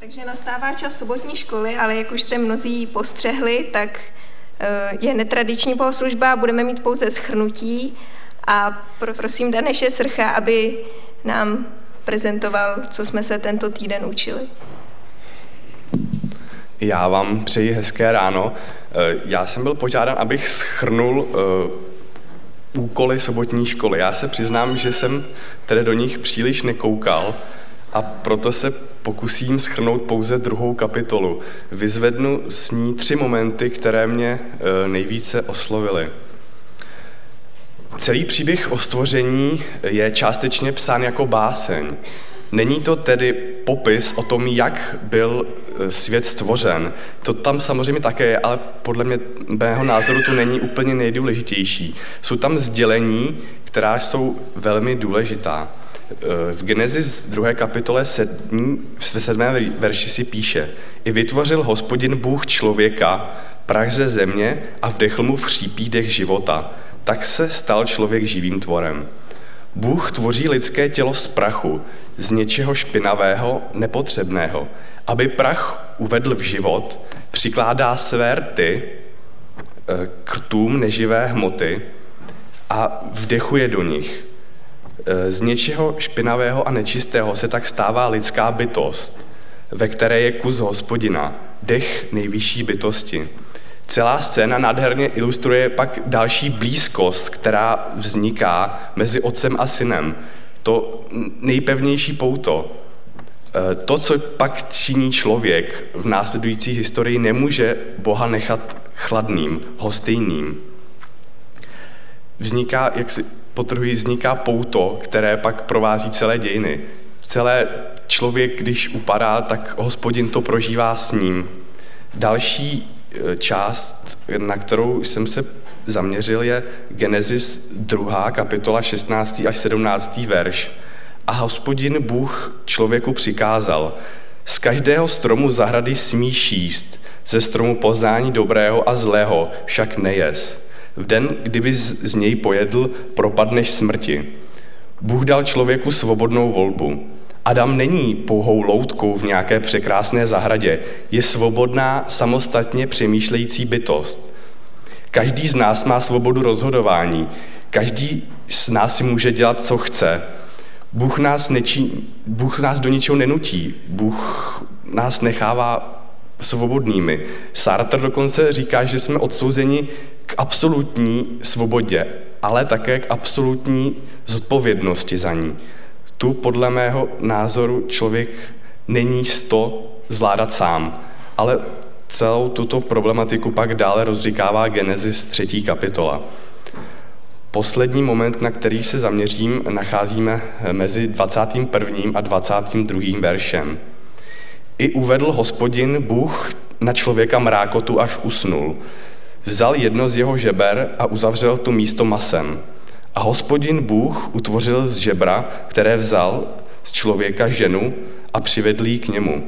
Takže nastává čas sobotní školy, ale jak už jste mnozí postřehli, tak je netradiční bohoslužba, budeme mít pouze shrnutí a prosím Daneše Srcha, aby nám prezentoval, co jsme se tento týden učili. Já vám přeji hezké ráno. Já jsem byl požádán, abych shrnul úkoly sobotní školy. Já se přiznám, že jsem tedy do nich příliš nekoukal a proto se pokusím shrnout pouze 2. kapitolu. Vyzvednu z ní 3 momenty, které mě nejvíce oslovily. Celý příběh o stvoření je částečně psán jako báseň. Není to tedy popis o tom, jak byl svět stvořen. To tam samozřejmě také je, ale podle mého názoru to není úplně nejdůležitější. Jsou tam sdělení, která jsou velmi důležitá. V Genesis 2. kapitole 7. verši si píše: I vytvořil Hospodin Bůh člověka, prach ze země a vdechl mu v chřípí dech života. Tak se stal člověk živým tvorem. Bůh tvoří lidské tělo z prachu, z něčeho špinavého, nepotřebného. Aby prach uvedl v život, přikládá své rty k rtům neživé hmoty a vdechuje do nich. Z něčeho špinavého a nečistého se tak stává lidská bytost, ve které je kus Hospodina, dech nejvyšší bytosti. Celá scéna nádherně ilustruje pak další blízkost, která vzniká mezi otcem a synem. To nejpevnější pouto. To, co pak činí člověk v následující historii, nemůže Boha nechat chladným, hostejným. Vzniká, jak si podtrhuji, vzniká pouto, které pak provází celé dějiny. Celé člověk, když upadá, tak Hospodin to prožívá s ním. Další část, na kterou jsem se zaměřil, je Genesis 2. kapitola 16. až 17. verš. A Hospodin Bůh člověku přikázal: z každého stromu zahrady smíš jíst, ze stromu poznání dobrého a zlého však nejez. V den, kdyby z něj pojedl, propadneš smrti. Bůh dal člověku svobodnou volbu. Adam není pouhou loutkou v nějaké překrásné zahradě, je svobodná, samostatně přemýšlející bytost. Každý z nás má svobodu rozhodování, každý z nás si může dělat, co chce. Bůh nás do ničeho nenutí, Bůh nás nechává svobodnými. Sartre dokonce říká, že jsme odsouzeni k absolutní svobodě, ale také k absolutní zodpovědnosti za ní. Tu podle mého názoru člověk není zvládat sám, ale celou tuto problematiku pak dále rozříkává Genesis 3. kapitola. Poslední moment, na který se zaměřím, nacházíme mezi 21. a 22. veršem. I uvedl Hospodin Bůh na člověka mrákotu, až usnul. Vzal jedno z jeho žeber a uzavřel to místo masem. A Hospodin Bůh utvořil z žebra, které vzal z člověka, ženu a přivedl ji k němu.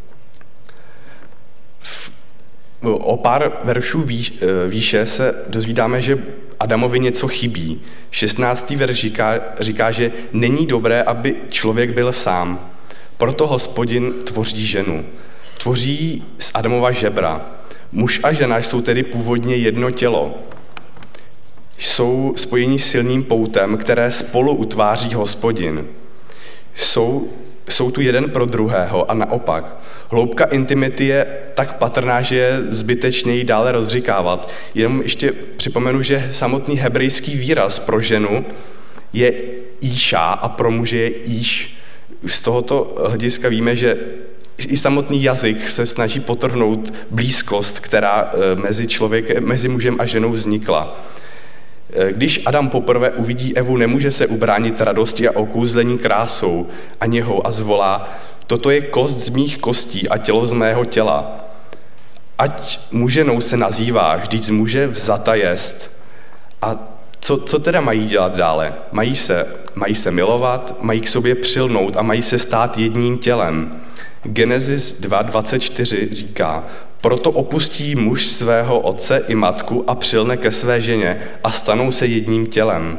O pár veršů výše se dozvídáme, že Adamovi něco chybí. 16. verš říká, že není dobré, aby člověk byl sám. Proto Hospodin tvoří ženu. Tvoří z Adamova žebra. Muž a žena jsou tedy původně jedno tělo. Jsou spojeni silným poutem, které spolu utváří Hospodin. Jsou tu jeden pro druhého a naopak. Hloubka intimity je tak patrná, že je zbytečně ji dále rozříkávat. Jenom ještě připomenu, že samotný hebrejský výraz pro ženu je íša a pro muže je íš. Z tohoto hlediska víme, že i samotný jazyk se snaží podtrhnout blízkost, která mezi mužem a ženou vznikla. Když Adam poprvé uvidí Evu, nemůže se ubránit radosti a okůzlení krásou a něhou a zvolá: toto je kost z mých kostí a tělo z mého těla. Ať muženou se nazývá, vždyť z muže vzata jest. A co teda mají dělat dále? Mají se milovat, mají k sobě přilnout a mají se stát jedním tělem. Genesis 2.24 říká: proto opustí muž svého otce i matku a přilne ke své ženě a stanou se jedním tělem.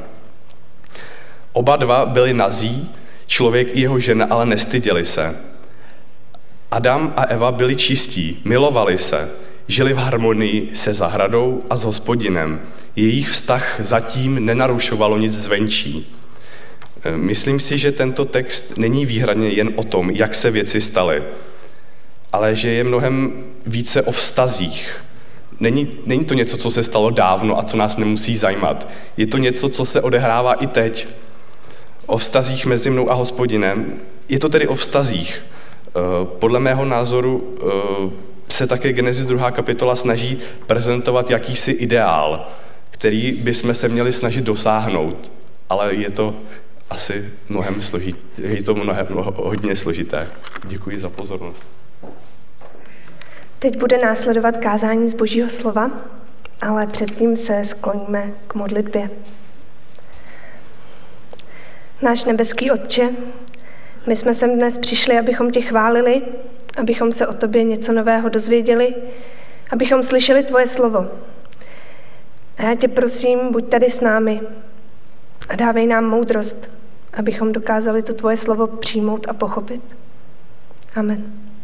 Oba dva byli nazí, člověk i jeho žena, ale nestyděli se. Adam a Eva byli čistí, milovali se, žili v harmonii se zahradou a s Hospodinem. Jejich vztah zatím nenarušovalo nic zvenčí. Myslím si, že tento text není výhradně jen o tom, jak se věci staly, ale že je mnohem více o vztazích. Není to něco, co se stalo dávno a co nás nemusí zajímat. Je to něco, co se odehrává i teď. O vztazích mezi mnou a Hospodinem. Je to tedy o vztazích. Podle mého názoru se také Genesis 2. kapitola snaží prezentovat jakýsi ideál, který bychom se měli snažit dosáhnout, ale je to asi hodně složité. Děkuji za pozornost. Teď bude následovat kázání z Božího slova, ale předtím se skloníme k modlitbě. Náš nebeský Otče, my jsme sem dnes přišli, abychom tě chválili, abychom se o tobě něco nového dozvěděli, abychom slyšeli tvoje slovo. A já tě prosím, buď tady s námi a dávej nám moudrost, abychom dokázali to tvoje slovo přijmout a pochopit. Amen.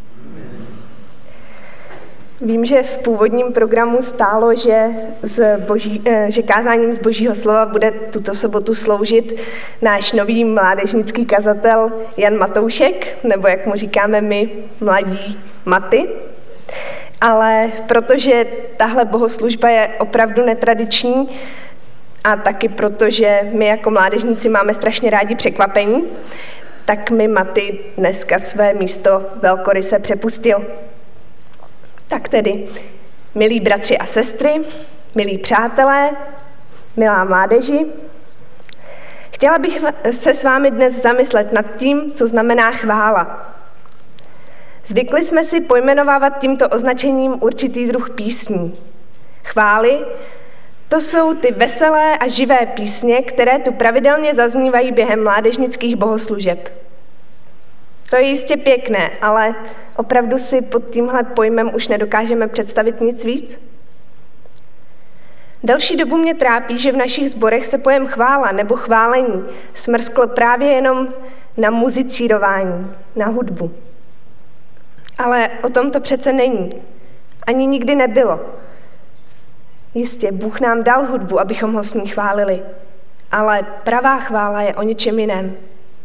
Vím, že v původním programu stálo, že kázáním z Božího slova bude tuto sobotu sloužit náš nový mládežnický kazatel Jan Matoušek, nebo jak mu říkáme my, mladí Maty. Ale protože tahle bohoslužba je opravdu netradiční a taky protože my jako mládežníci máme strašně rádi překvapení, tak mi Maty dneska své místo velkoryse přepustil. Tak tedy, milí bratři a sestry, milí přátelé, milá mládeži, chtěla bych se s vámi dnes zamyslet nad tím, co znamená chvála. Zvykli jsme si pojmenovávat tímto označením určitý druh písní. Chvály, to jsou ty veselé a živé písně, které tu pravidelně zaznívají během mládežnických bohoslužeb. To je jistě pěkné, ale opravdu si pod tímhle pojmem už nedokážeme představit nic víc? Delší dobu mě trápí, že v našich sborech se pojem chvála nebo chválení smrskl právě jenom na muzicírování, na hudbu. Ale o tom to přece není. Ani nikdy nebylo. Jistě, Bůh nám dal hudbu, abychom ho s ní chválili. Ale pravá chvála je o něčem jiném.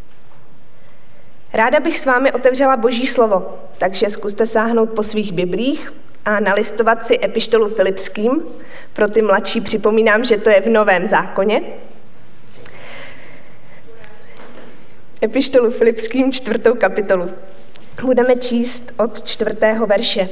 Ráda bych s vámi otevřela Boží slovo, takže zkuste sáhnout po svých biblích a nalistovat si epištolu Filipským. Pro ty mladší připomínám, že to je v Novém zákoně. Epištolu Filipským 4. kapitolu. Budeme číst od 4. verše.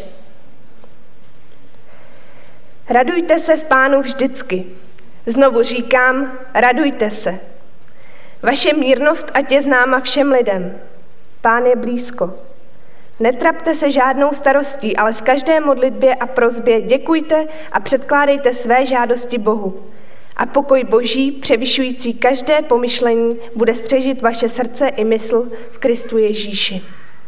Radujte se v Pánu vždycky. Znovu říkám, radujte se. Vaše mírnost ať je známa všem lidem. Pán je blízko. Netrapte se žádnou starostí, ale v každé modlitbě a prosbě děkujte a předkládejte své žádosti Bohu. A pokoj Boží, převyšující každé pomyšlení, bude střežit vaše srdce i mysl v Kristu Ježíši.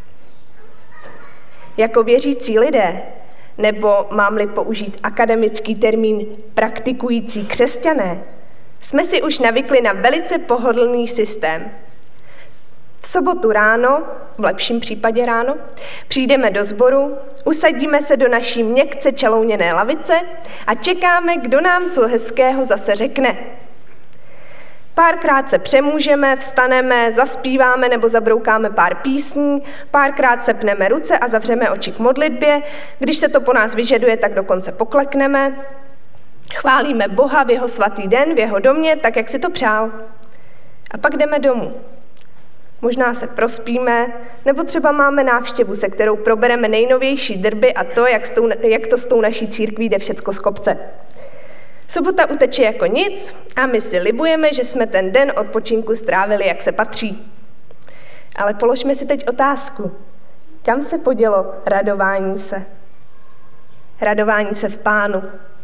Jako věřící lidé, nebo mám-li použít akademický termín praktikující křesťané, jsme si už navykli na velice pohodlný systém. V sobotu ráno, v lepším případě ráno, přijdeme do sboru, usadíme se do naší měkce čalouněné lavice a čekáme, kdo nám co hezkého zase řekne. Párkrát se přemůžeme, vstaneme, zaspíváme nebo zabroukáme pár písní, párkrát sepneme ruce a zavřeme oči k modlitbě, když se to po nás vyžaduje, tak dokonce poklekneme, chválíme Boha v jeho svatý den, v jeho domě, tak jak si to přál. A pak jdeme domů. Možná se prospíme, nebo třeba máme návštěvu, se kterou probereme nejnovější drby a to, jak to s tou naší církví jde všecko z kopce. Sobota uteče jako nic a my si libujeme, že jsme ten den odpočinku strávili, jak se patří. Ale položme si teď otázku. Kam se podělo radování se? Radování se v Pánu.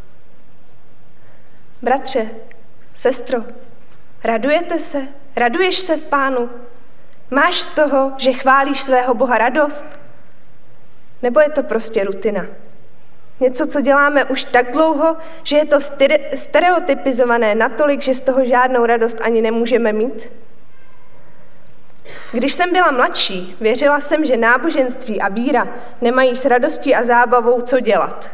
Bratře, sestro, radujete se? Raduješ se v Pánu? Máš z toho, že chválíš svého Boha radost? Nebo je to prostě rutina? Něco, co děláme už tak dlouho, že je to stereotypizované natolik, že z toho žádnou radost ani nemůžeme mít? Když jsem byla mladší, věřila jsem, že náboženství a víra nemají s radostí a zábavou co dělat.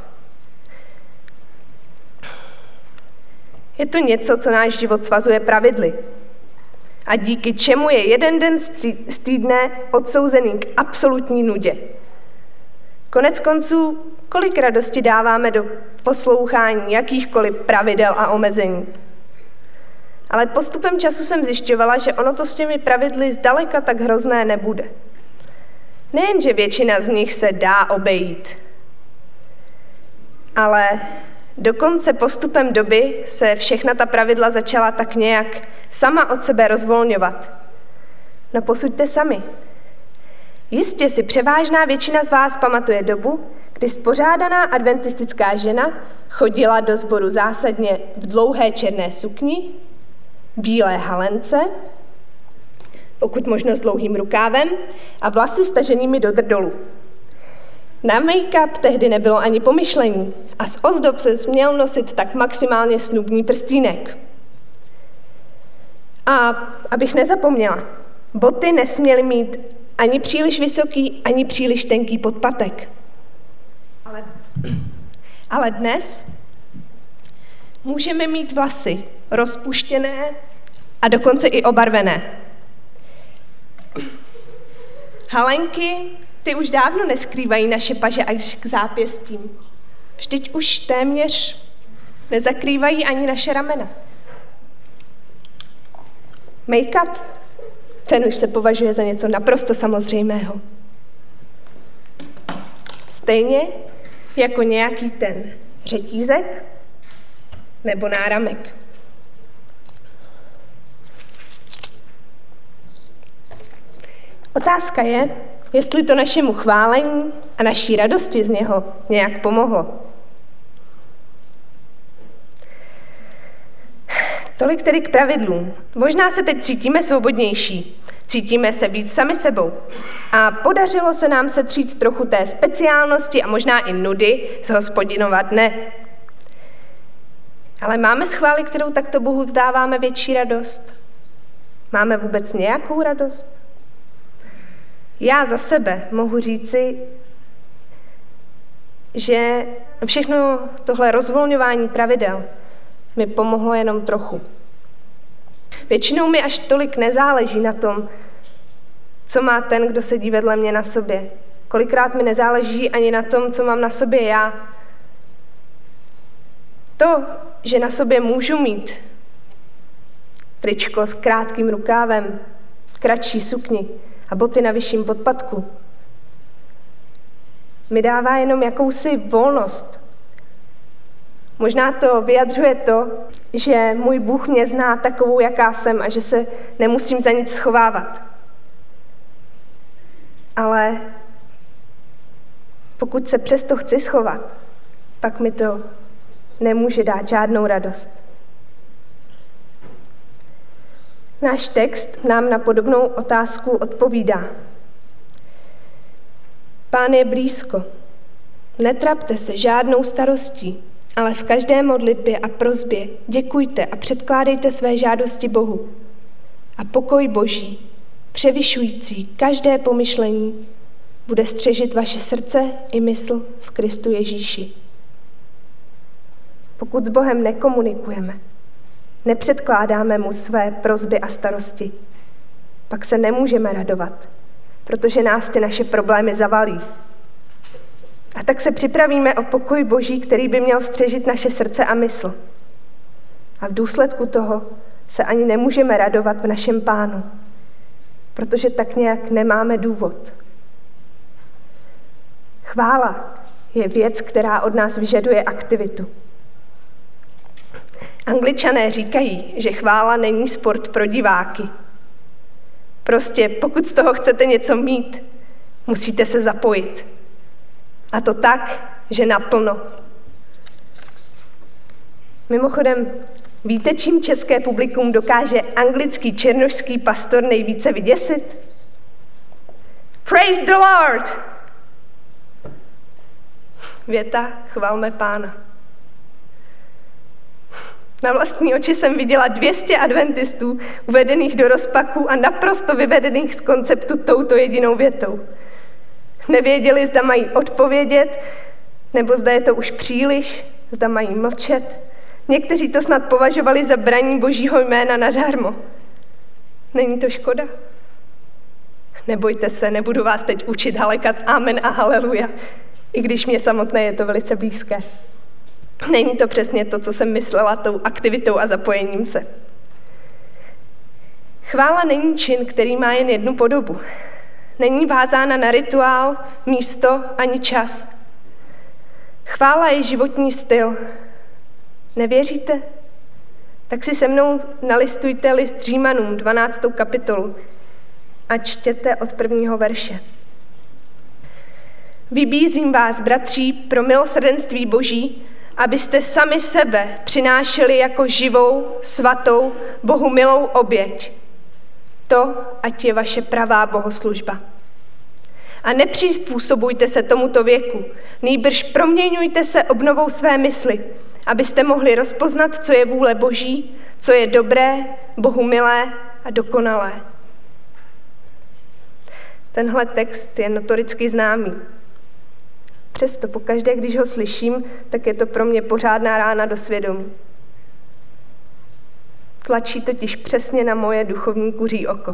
Je to něco, co náš život svazuje pravidly a díky čemu je jeden den z týdne odsouzený k absolutní nudě. Konec konců, kolik radosti dáváme do poslouchání jakýchkoliv pravidel a omezení. Ale postupem času jsem zjišťovala, že ono to s těmi pravidly zdaleka tak hrozné nebude. Nejen, že většina z nich se dá obejít, ale dokonce postupem doby se všechna ta pravidla začala tak nějak sama od sebe rozvolňovat. No posuďte sami. Jistě si převážná většina z vás pamatuje dobu, kdy spořádaná adventistická žena chodila do sboru zásadně v dlouhé černé sukni, bílé halence, pokud možno s dlouhým rukávem a vlasy staženými do drdolu. Na make-up tehdy nebylo ani pomyšlení a z ozdob se směl nosit tak maximálně snubní prstínek. A abych nezapomněla, boty nesměly mít ani příliš vysoký, ani příliš tenký podpatek. Ale dnes můžeme mít vlasy rozpuštěné a dokonce i obarvené. Halenky, ty už dávno neskrývají naše paže až k zápěstím. Vždyť už téměř nezakrývají ani naše ramena. Make-up, ten už se považuje za něco naprosto samozřejmého. Stejně jako nějaký ten řetízek nebo náramek. Otázka je, jestli to našemu chválení a naší radosti z něho nějak pomohlo. Tolik tedy k pravidlům. Možná se teď cítíme svobodnější, cítíme se víc sami sebou a podařilo se nám setřít trochu té speciálnosti a možná i nudy z Hospodinova dne. Ale máme z chvály, kterou takto Bohu vzdáváme, větší radost? Máme vůbec nějakou radost? Já za sebe mohu říci, že všechno tohle rozvolňování pravidel mi pomohlo jenom trochu. Většinou mi až tolik nezáleží na tom, co má ten, kdo sedí vedle mě na sobě. Kolikrát mi nezáleží ani na tom, co mám na sobě já. To, že na sobě můžu mít tričko s krátkým rukávem, kratší sukni a boty na vyšším podpatku, mi dává jenom jakousi volnost. Možná to vyjadřuje to, že můj Bůh mě zná takovou, jaká jsem a že se nemusím za nic schovávat. Ale pokud se přesto chci schovat, pak mi to nemůže dát žádnou radost. Náš text nám na podobnou otázku odpovídá. Pán je blízko. Netrapte se žádnou starostí, ale v každé modlitbě a prosbě děkujte a předkládejte své žádosti Bohu. A pokoj Boží, převyšující každé pomyšlení, bude střežit vaše srdce i mysl v Kristu Ježíši. Pokud s Bohem nekomunikujeme, nepředkládáme mu své prosby a starosti, pak se nemůžeme radovat, protože nás ty naše problémy zavalí. A tak se připravíme o pokoj Boží, který by měl střežit naše srdce a mysl. A v důsledku toho se ani nemůžeme radovat v našem Pánu, protože tak nějak nemáme důvod. Chvála je věc, která od nás vyžaduje aktivitu. Angličané říkají, že chvála není sport pro diváky. Prostě pokud z toho chcete něco mít, musíte se zapojit. A to tak, že naplno. Mimochodem, víte, čím české publikum dokáže anglický černošský pastor nejvíce vyděsit? Praise the Lord! Věta, chvalme Pána. Na vlastní oči jsem viděla 200 adventistů uvedených do rozpaku a naprosto vyvedených z konceptu touto jedinou větou. Nevěděli, zda mají odpovědět, nebo zda je to už příliš, zda mají mlčet. Někteří to snad považovali za braní Božího jména nadarmo. Není to škoda? Nebojte se, nebudu vás teď učit halekat amen a haleluja, i když mě samotné je to velice blízké. Není to přesně to, co jsem myslela tou aktivitou a zapojením se. Chvála není čin, který má jen jednu podobu. Není vázána na rituál, místo ani čas. Chvála je životní styl. Nevěříte? Tak si se mnou nalistujte list Římanům, 12. kapitolu a čtěte od 1. verše. Vybízím vás, bratří, pro milosrdenství Boží, abyste sami sebe přinášeli jako živou, svatou, Bohu milou oběť. To, ať je vaše pravá bohoslužba. A nepřizpůsobujte se tomuto věku, nýbrž proměňujte se obnovou své mysli, abyste mohli rozpoznat, co je vůle Boží, co je dobré, Bohu milé a dokonalé. Tenhle text je notoricky známý. Přesto pokaždé, když ho slyším, tak je to pro mě pořádná rána do svědomí. Tlačí totiž přesně na moje duchovní kuří oko.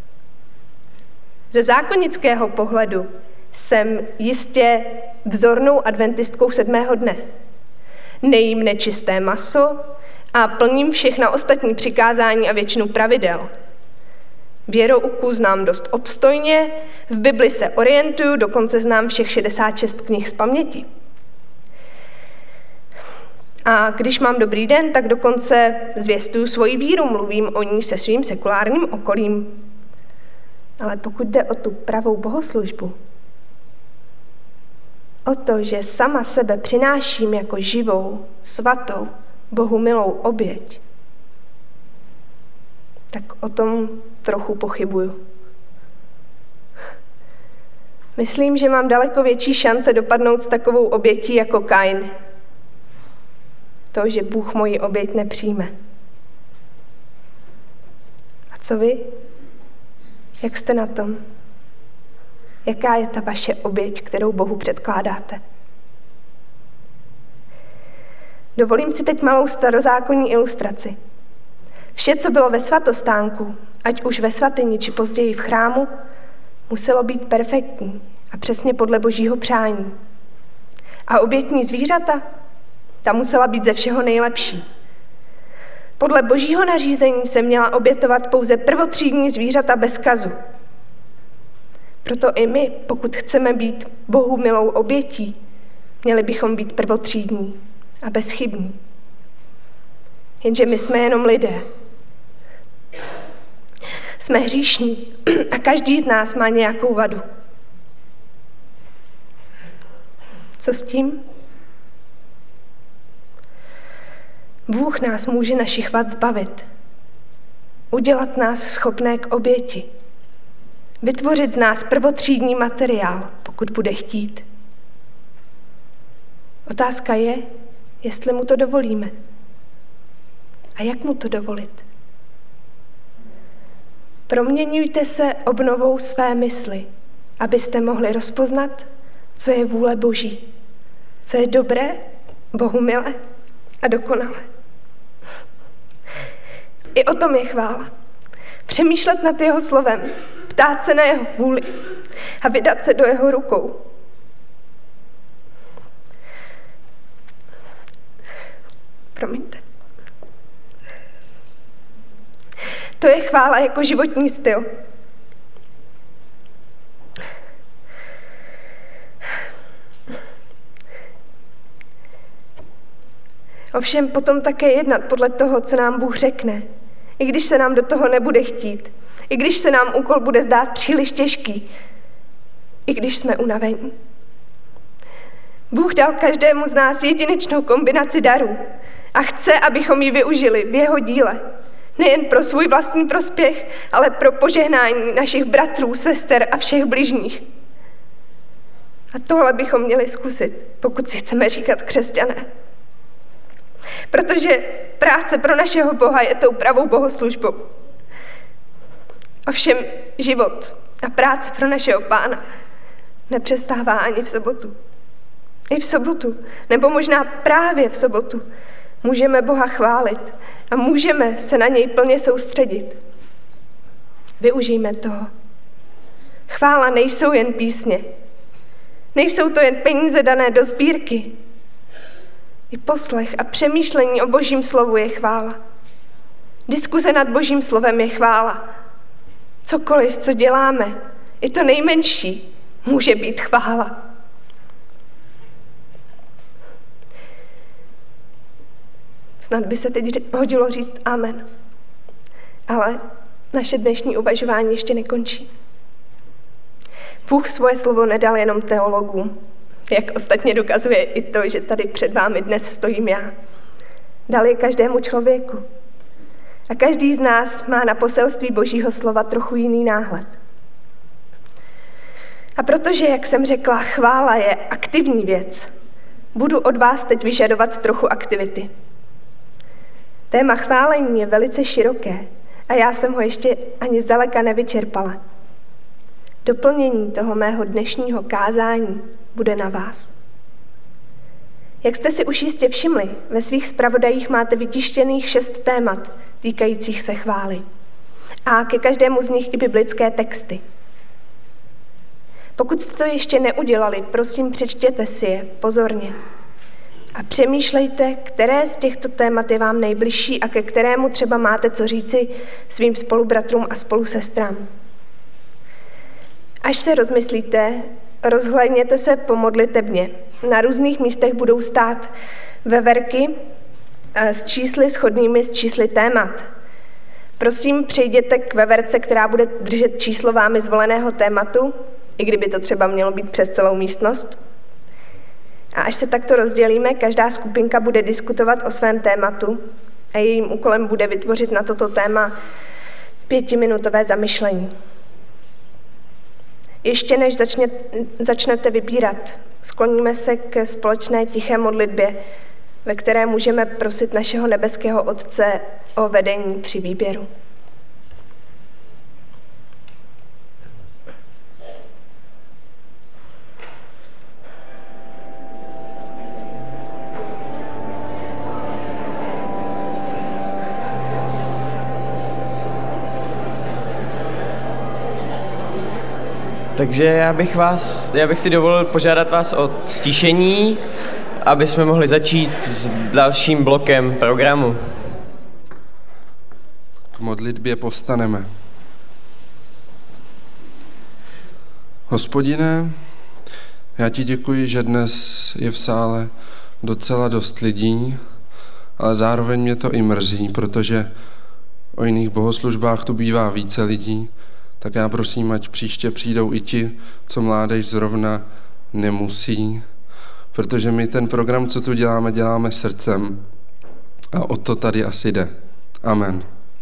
Ze zákonického pohledu jsem jistě vzornou adventistkou 7. dne. Nejím nečisté maso a plním všechna ostatní přikázání a většinu pravidel. Věrouku znám dost obstojně, v Bibli se orientuju, dokonce znám všech 66 knih z paměti. A když mám dobrý den, tak dokonce zvěstuju svoji víru, mluvím o ní se svým sekulárním okolím. Ale pokud jde o tu pravou bohoslužbu, o to, že sama sebe přináším jako živou, svatou, Bohu milou oběť, tak o tom trochu pochybuju. Myslím, že mám daleko větší šance dopadnout s takovou obětí jako Kain. To, že Bůh moji oběť nepřijme. A co vy? Jak jste na tom? Jaká je ta vaše oběť, kterou Bohu předkládáte? Dovolím si teď malou starozákonní ilustraci. Vše, co bylo ve svatostánku, ať už ve svatyni, či později v chrámu, muselo být perfektní a přesně podle Božího přání. A obětní zvířata, ta musela být ze všeho nejlepší. Podle Božího nařízení se měla obětovat pouze prvotřídní zvířata bez kazu. Proto i my, pokud chceme být Bohu milou obětí, měli bychom být prvotřídní a bezchybní. Jenže my jsme jenom lidé. Jsme hříšní a každý z nás má nějakou vadu. Co s tím? Bůh nás může našich vad zbavit, udělat nás schopné k oběti, vytvořit z nás prvotřídní materiál, pokud bude chtít. Otázka je, jestli mu to dovolíme. A jak mu to dovolit? Proměňujte se obnovou své mysli, abyste mohli rozpoznat, co je vůle Boží, co je dobré, Bohu milé a dokonalé. I o tom je chvála. Přemýšlet nad jeho slovem, ptát se na jeho vůli a vydat se do jeho rukou. Promiňte. To je chvála jako životní styl. Ovšem potom také jednat podle toho, co nám Bůh řekne. I když se nám do toho nebude chtít. I když se nám úkol bude zdát příliš těžký. I když jsme unavení. Bůh dal každému z nás jedinečnou kombinaci darů a chce, abychom ji využili v jeho díle. Nejen pro svůj vlastní prospěch, ale pro požehnání našich bratrů, sester a všech bližních. A tohle bychom měli zkusit, pokud si chceme říkat křesťané. Protože práce pro našeho Boha je tou pravou bohoslužbou. Ovšem život a práce pro našeho Pána nepřestává ani v sobotu. I v sobotu, nebo možná právě v sobotu, můžeme Boha chválit a můžeme se na něj plně soustředit. Využijme toho. Chvála nejsou jen písně. Nejsou to jen peníze dané do sbírky. I poslech a přemýšlení o Božím slovu je chvála. Diskuze nad Božím slovem je chvála. Cokoliv, co děláme, i to nejmenší, může být chvála. Snad by se teď hodilo říct amen. Ale naše dnešní uvažování ještě nekončí. Bůh svoje slovo nedal jenom teologům, jak ostatně dokazuje i to, že tady před vámi dnes stojím já. Dal je každému člověku. A každý z nás má na poselství Božího slova trochu jiný náhled. A protože, jak jsem řekla, chvála je aktivní věc, budu od vás teď vyžadovat trochu aktivity. Téma chválení je velice široké a já jsem ho ještě ani zdaleka nevyčerpala. Doplnění toho mého dnešního kázání bude na vás. Jak jste si už jistě všimli, ve svých zpravodajích máte vytištěných 6 témat týkajících se chvály. A ke každému z nich i biblické texty. Pokud jste to ještě neudělali, prosím, přečtěte si je pozorně. A přemýšlejte, které z těchto témat je vám nejbližší a ke kterému třeba máte co říci svým spolubratrům a spolusestrám. Až se rozmyslíte, rozhlédněte se po modlitebně. Na různých místech budou stát veverky s čísly shodnými s čísly témat. Prosím, přejděte k veverce, která bude držet číslo vámi zvoleného tématu, i kdyby to třeba mělo být přes celou místnost. A až se takto rozdělíme, každá skupinka bude diskutovat o svém tématu a jejím úkolem bude vytvořit na toto téma 5minutové zamyšlení. Ještě než začnete vybírat, skloníme se ke společné tiché modlitbě, ve které můžeme prosit našeho nebeského Otce o vedení při výběru. Takže já bych si dovolil požádat vás o ztišení, aby jsme mohli začít s dalším blokem programu. K modlitbě povstaneme. Hospodine, já ti děkuji, že dnes je v sále docela dost lidí, ale zároveň mě to i mrzí, protože o jiných bohoslužbách tu bývá více lidí, tak já prosím, ať příště přijdou i ti, co mládež zrovna nemusí, protože my ten program, co tu děláme srdcem a o to tady asi jde. Amen.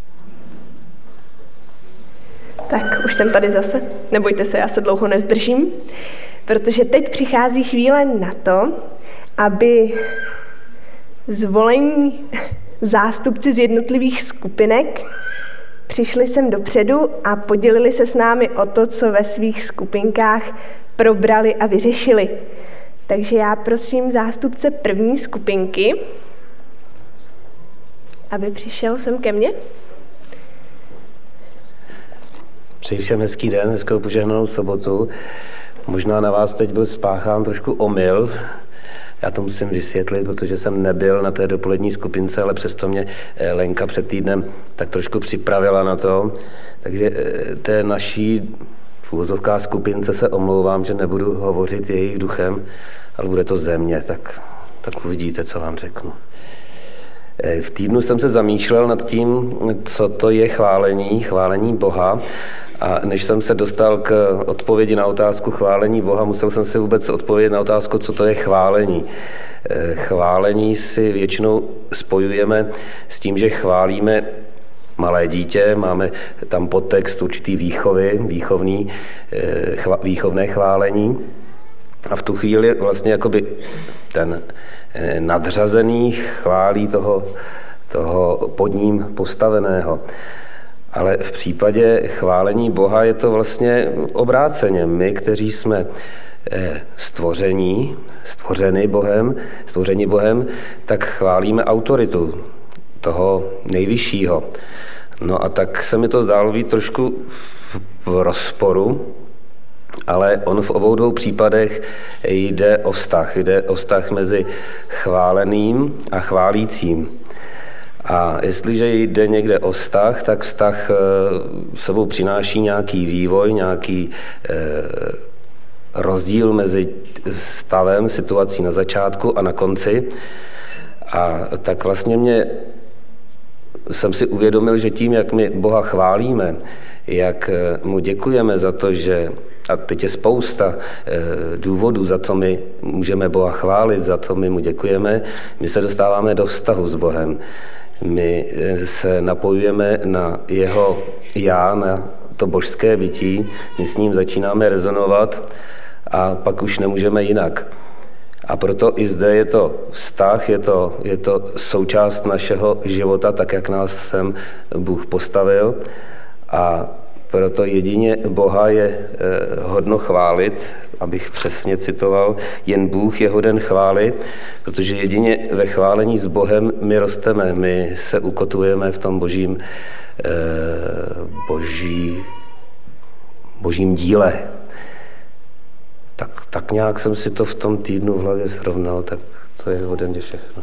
Tak, už jsem tady zase. Nebojte se, já se dlouho nezdržím, protože teď přichází chvíle na to, aby zvolení zástupci z jednotlivých skupinek přišli sem dopředu a podělili se s námi o to, co ve svých skupinkách probrali a vyřešili. Takže já prosím zástupce první skupinky, aby přišel sem ke mně. Přeji všem hezký den, hezkou požehnanou sobotu. Možná na vás teď byl spáchán trošku omyl. Já to musím vysvětlit, protože jsem nebyl na té dopolední skupince, ale přesto mě Lenka před týdnem tak trošku připravila na to. Takže té naší v úvozovkách skupince se omlouvám, že nebudu hovořit jejich duchem, ale bude to ze mě, tak uvidíte, co vám řeknu. V týdnu jsem se zamýšlel nad tím, co to je chválení Boha. A než jsem se dostal k odpovědi na otázku chválení Boha, musel jsem si vůbec odpovědět na otázku, co to je chválení. Chválení si většinou spojujeme s tím, že chválíme malé dítě, máme tam podtext určitý výchovné chválení. A v tu chvíli vlastně jakoby ten nadřazený chválí toho pod ním postaveného. Ale v případě chválení Boha je to vlastně obráceně. My, kteří jsme stvořeni Bohem, tak chválíme autoritu toho nejvyššího. No a tak se mi to zdálo být trošku v rozporu, ale on v obou dvou případech jde o vztah mezi chváleným a chválícím. A jestliže jde někde o vztah, tak vztah sebou přináší nějaký vývoj, nějaký rozdíl mezi stavem, situací na začátku a na konci. A tak vlastně jsem si uvědomil, že tím, jak my Boha chválíme, jak mu děkujeme za to, že, a teď je spousta důvodů, za co my můžeme Boha chválit, za co my mu děkujeme, my se dostáváme do vztahu s Bohem. My se napojujeme na jeho já, na to božské bytí, my s ním začínáme rezonovat a pak už nemůžeme jinak. A proto i zde je to vztah, je to součást našeho života, tak jak nás sem Bůh postavil. A proto jedině Boha je hodno chválit, abych přesně citoval, jen Bůh je hoden chválit, protože jedině ve chválení s Bohem my rosteme, my se ukotujeme v tom božím díle. Tak nějak jsem si to v tom týdnu v hlavě srovnal, tak to je ode mě všechno.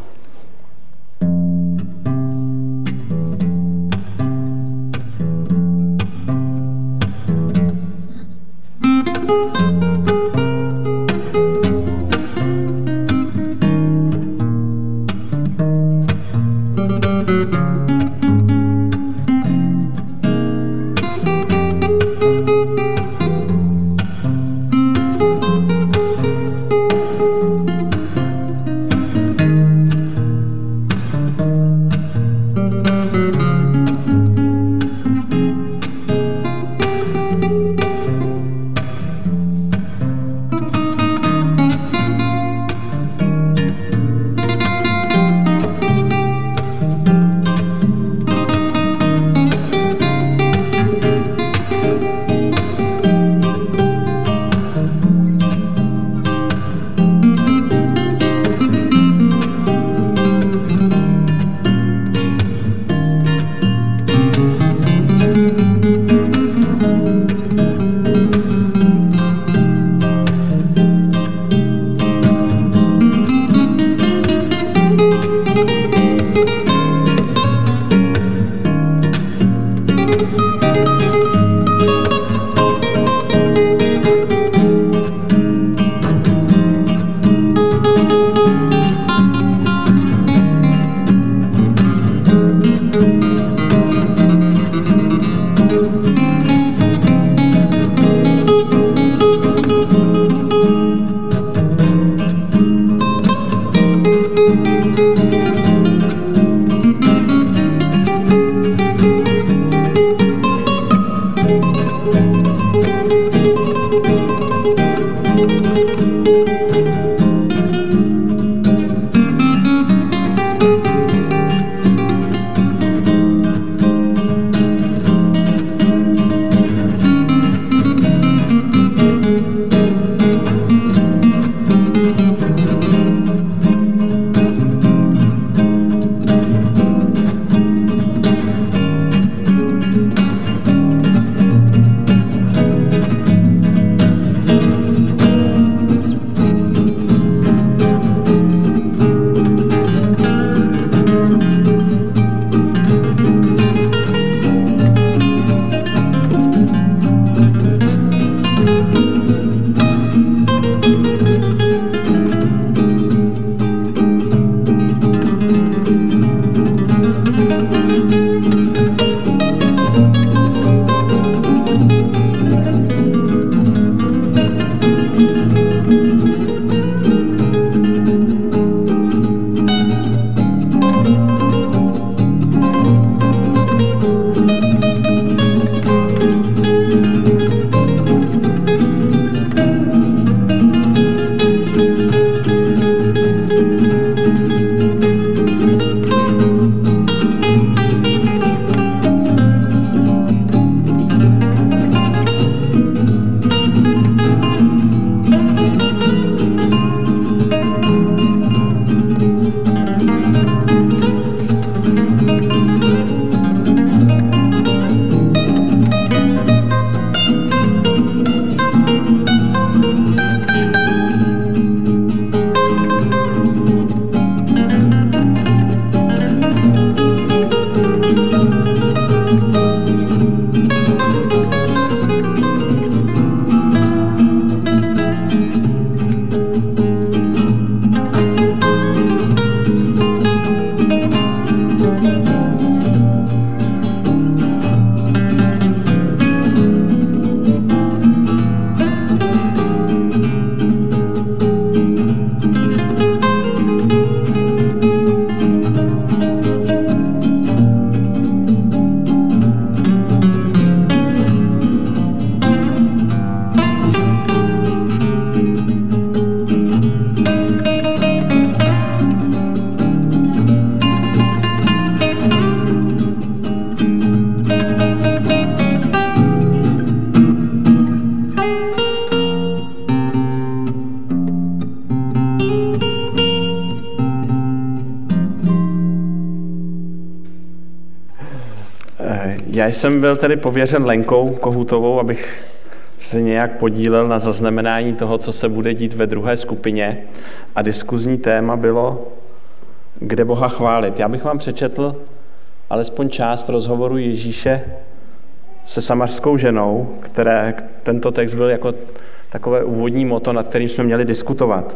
Já jsem byl tedy pověřen Lenkou Kohutovou, abych se nějak podílel na zaznamenání toho, co se bude dít ve druhé skupině. A diskuzní téma bylo, kde Boha chválit. Já bych vám přečetl alespoň část rozhovoru Ježíše se samařskou ženou, které tento text byl jako takové úvodní motto, nad kterým jsme měli diskutovat.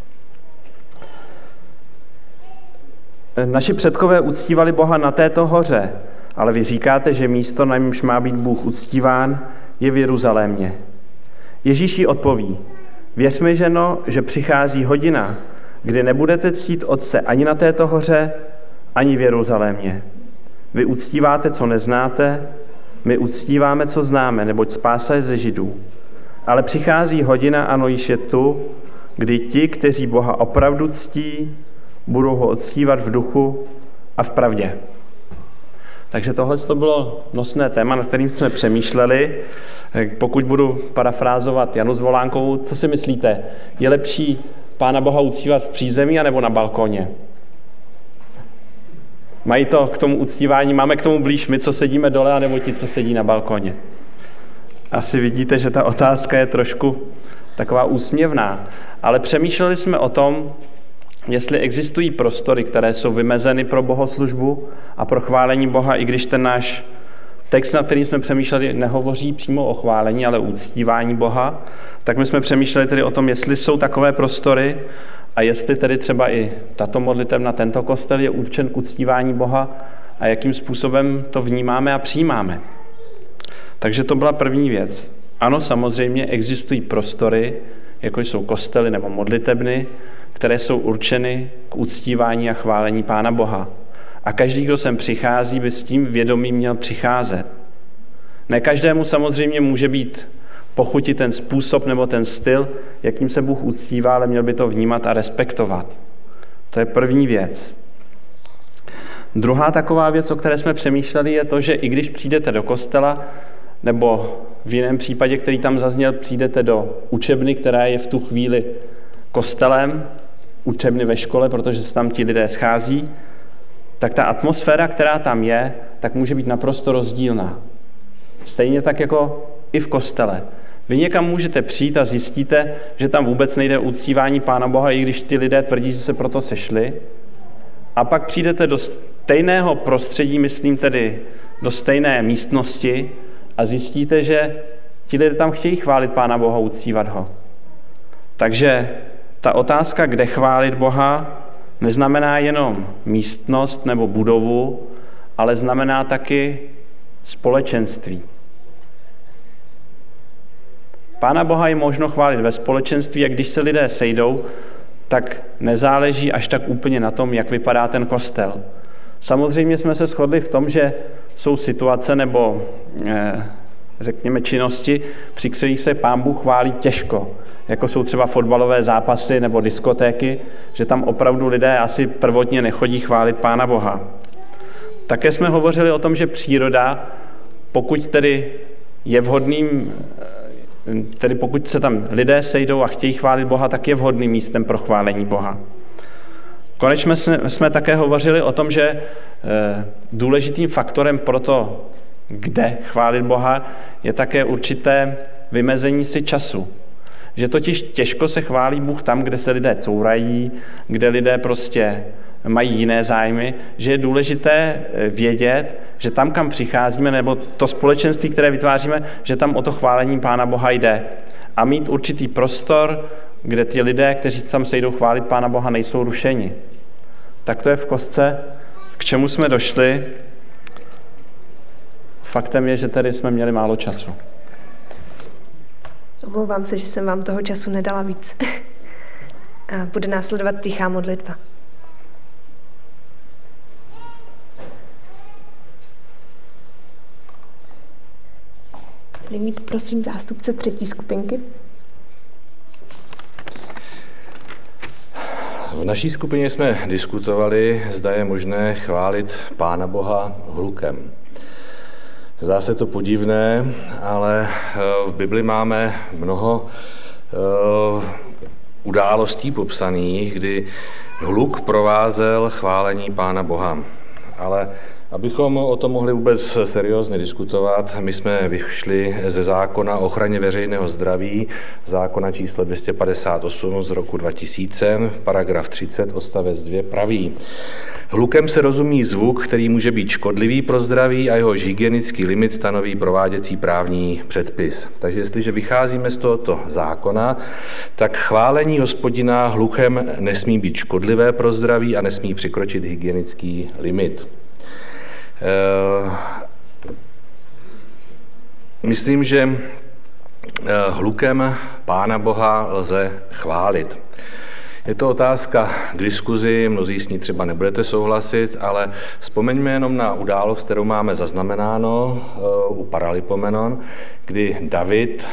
Naši předkové uctívali Boha na této hoře, ale vy říkáte, že místo, na němž má být Bůh uctíván, je v Jeruzalémě. Ježíš jí odpoví, věř mi, ženo, že přichází hodina, kdy nebudete ctít Otce ani na této hoře, ani v Jeruzalémě. Vy uctíváte, co neznáte, my uctíváme, co známe, neboť spása je ze Židů. Ale přichází hodina, ano, již je tu, kdy ti, kteří Boha opravdu ctí, budou ho uctívat v duchu a v pravdě. Takže tohle to bylo nosné téma, nad kterým jsme přemýšleli. Pokud budu parafrázovat Janu Zvolánkovou, co si myslíte? Je lepší Pána Boha uctívat v přízemí anebo na balkoně? Mají to k tomu uctívání, máme k tomu blíž my, co sedíme dole, anebo ti, co sedí na balkoně? Asi vidíte, že ta otázka je trošku taková úsměvná. Ale přemýšleli jsme o tom, jestli existují prostory, které jsou vymezeny pro bohoslužbu a pro chválení Boha, i když ten náš text, nad kterým jsme přemýšleli, nehovoří přímo o chválení, ale o uctívání Boha, tak my jsme přemýšleli tedy o tom, jestli jsou takové prostory a jestli tedy třeba i tato modlitevna, tento kostel je určen k uctívání Boha a jakým způsobem to vnímáme a přijímáme. Takže to byla první věc. Ano, samozřejmě existují prostory, jako jsou kostely nebo modlitebny, které jsou určeny k uctívání a chválení Pána Boha. A každý, kdo sem přichází, by s tím vědomím měl přicházet. Ne každému samozřejmě může být pochutit ten způsob nebo ten styl, jakým se Bůh uctívá, ale měl by to vnímat a respektovat. To je první věc. Druhá taková věc, o které jsme přemýšleli, je to, že i když přijdete do kostela, nebo v jiném případě, který tam zazněl, přijdete do učebny, která je v tu chvíli kostelem, učebny ve škole, protože se tam ti lidé schází, tak ta atmosféra, která tam je, tak může být naprosto rozdílná. Stejně tak jako i v kostele. Vy někam můžete přijít a zjistíte, že tam vůbec nejde o uctívání Pána Boha, i když ty lidé tvrdí, že se proto sešli. A pak přijdete do stejného prostředí, myslím tedy do stejné místnosti a zjistíte, že ti lidé tam chtějí chválit Pána Boha, uctívat ho. Takže ta otázka, kde chválit Boha, neznamená jenom místnost nebo budovu, ale znamená taky společenství. Pána Boha je možno chválit ve společenství a když se lidé sejdou, tak nezáleží až tak úplně na tom, jak vypadá ten kostel. Samozřejmě jsme se shodli v tom, že jsou situace nebo řekněme činnosti, při kterých se Pán Bůh chválí těžko, jako jsou třeba fotbalové zápasy nebo diskotéky, že tam opravdu lidé asi prvotně nechodí chválit Pána Boha. Také jsme hovořili o tom, že příroda, pokud tedy je vhodným, tedy pokud se tam lidé sejdou a chtějí chválit Boha, tak je vhodným místem pro chválení Boha. Konečně jsme také hovořili o tom, že důležitým faktorem pro to, kde chválit Boha, je také určité vymezení si času. Že totiž těžko se chválí Bůh tam, kde se lidé courají, kde lidé prostě mají jiné zájmy, že je důležité vědět, že tam, kam přicházíme, nebo to společenství, které vytváříme, že tam o to chválení Pána Boha jde. A mít určitý prostor, kde ty lidé, kteří tam sejdou chválit Pána Boha, nejsou rušeni. Tak to je v kostce, k čemu jsme došli. Faktem je, že tady jsme měli málo času. Omlouvám se, že jsem vám toho času nedala víc. A bude následovat tichá modlitba. Nyní poprosím zástupce třetí skupinky. V naší skupině jsme diskutovali, zda je možné chválit Pána Boha hlukem. Zdá se to podivné, ale v Bibli máme mnoho událostí popsaných, kdy hluk provázel chválení Pána Boha. Ale Abychom o tom mohli vůbec seriózně diskutovat, my jsme vyšli ze zákona o ochraně veřejného zdraví, zákona číslo 258 z roku 2000, paragraf 30, odstavec 2 praví: hlukem se rozumí zvuk, který může být škodlivý pro zdraví a jehož hygienický limit stanoví prováděcí právní předpis. Takže jestliže vycházíme z tohoto zákona, tak chválení Hospodina hluchem nesmí být škodlivé pro zdraví a nesmí překročit hygienický limit. Myslím, že hlukem Pána Boha lze chválit. Je to otázka k diskuzi, mnozí s ní třeba nebudete souhlasit, ale vzpomeňme jenom na událost, kterou máme zaznamenáno u Paralipomenon, kdy David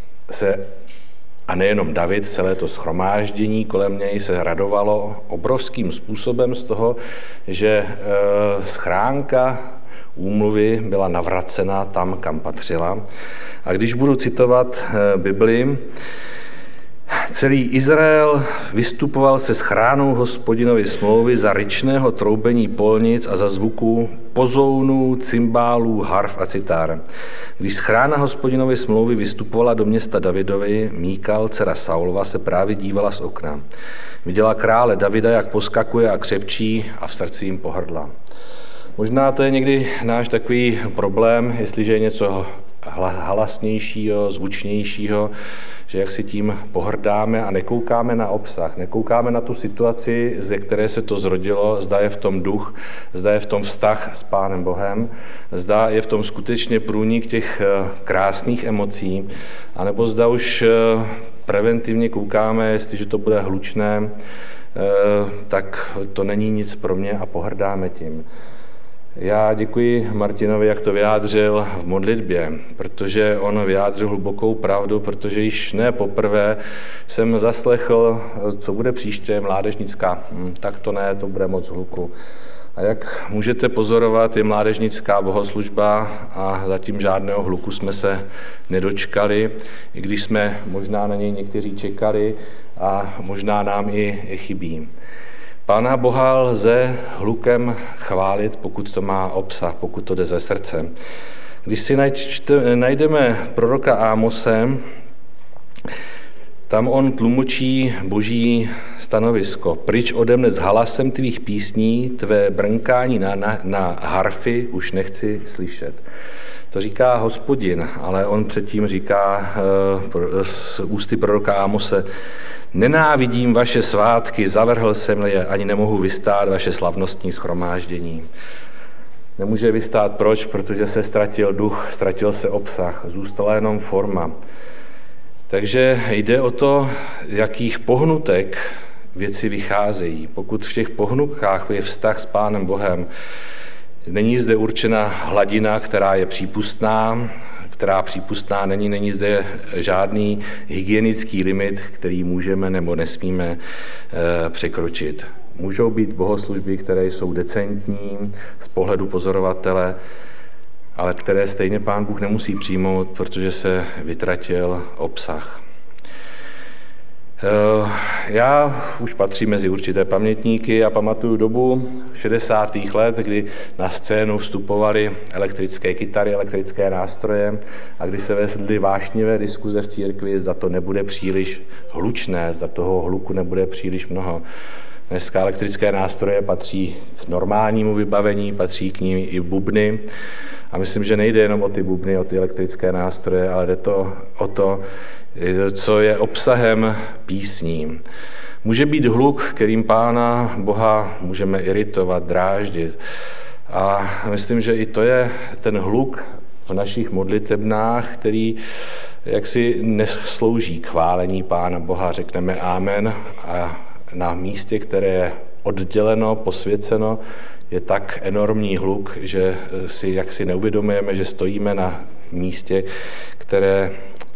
a nejenom David, celé to shromáždění kolem něj se radovalo obrovským způsobem z toho, že schránka úmluvy byla navracena tam, kam patřila. A když budu citovat Bibli, celý Izrael vystupoval se schránou Hospodinovy smlouvy za ryčného troubení polnic a za zvuku pozounů, cymbálů, harf a citár. Když schrána Hospodinovy smlouvy vystupovala do města Davidovy, Míkal, dcera Saulova, se právě dívala z okna. Viděla krále Davida, jak poskakuje a křepčí, a v srdci jim pohrdla. Možná to je někdy náš takový problém, jestliže je něco halasnějšího, zvučnějšího, že jak si tím pohrdáme a nekoukáme na obsah, nekoukáme na tu situaci, ze které se to zrodilo, zda je v tom duch, zda je v tom vztah s Pánem Bohem, zda je v tom skutečně průnik těch krásných emocí, anebo zda už preventivně koukáme, jestliže to bude hlučné, tak to není nic pro mě a pohrdáme tím. Já děkuji Martinovi, jak to vyjádřil v modlitbě, protože on vyjádřil hlubokou pravdu, protože již ne poprvé jsem zaslechl, co bude příště, mládežnická, tak to ne, to bude moc hluku. A jak můžete pozorovat, je mládežnická bohoslužba a zatím žádného hluku jsme se nedočkali, i když jsme možná na něj někteří čekali a možná nám i chybí. Pána Boha lze hlukem chválit, pokud to má obsah, pokud to jde ze srdce. Když si najdeme proroka Ámose, tam on tlumočí boží stanovisko. Pryč ode mne s halasem tvých písní, tvé brnkání na harfy už nechci slyšet. To říká Hospodin, ale on předtím říká z ústy proroka Ámose: nenávidím vaše svátky, zavrhl jsem je, ani nemohu vystát vaše slavnostní shromáždění. Nemůže vystát proč? Protože se ztratil duch, ztratil se obsah, zůstala jenom forma. Takže jde o to, jakých pohnutek věci vycházejí. Pokud v těch pohnutkách je vztah s Pánem Bohem, není zde určena hladina, která je přípustná, není zde žádný hygienický limit, který můžeme nebo nesmíme překročit. Můžou být bohoslužby, které jsou decentní z pohledu pozorovatele, ale které stejně Pán Bůh nemusí přijmout, protože se vytratil obsah. Já už patřím mezi určité pamětníky a pamatuju dobu 60. let, kdy na scénu vstupovaly elektrické kytary, elektrické nástroje a kdy se vedly vášnivé diskuze v církvi, zda to nebude příliš hlučné, zda toho hluku nebude příliš mnoho. Dneska elektrické nástroje patří k normálnímu vybavení, patří k nim i bubny. A myslím, že nejde jenom o ty bubny, o ty elektrické nástroje, ale jde to o to, co je obsahem písní. Může být hluk, kterým Pána Boha můžeme iritovat, dráždit. A myslím, že i to je ten hluk v našich modlitebnách, který jaksi neslouží k chválení Pána Boha. Řekneme amen a na místě, které je odděleno, posvěceno, je tak enormní hluk, že si jaksi neuvědomujeme, že stojíme na místě, které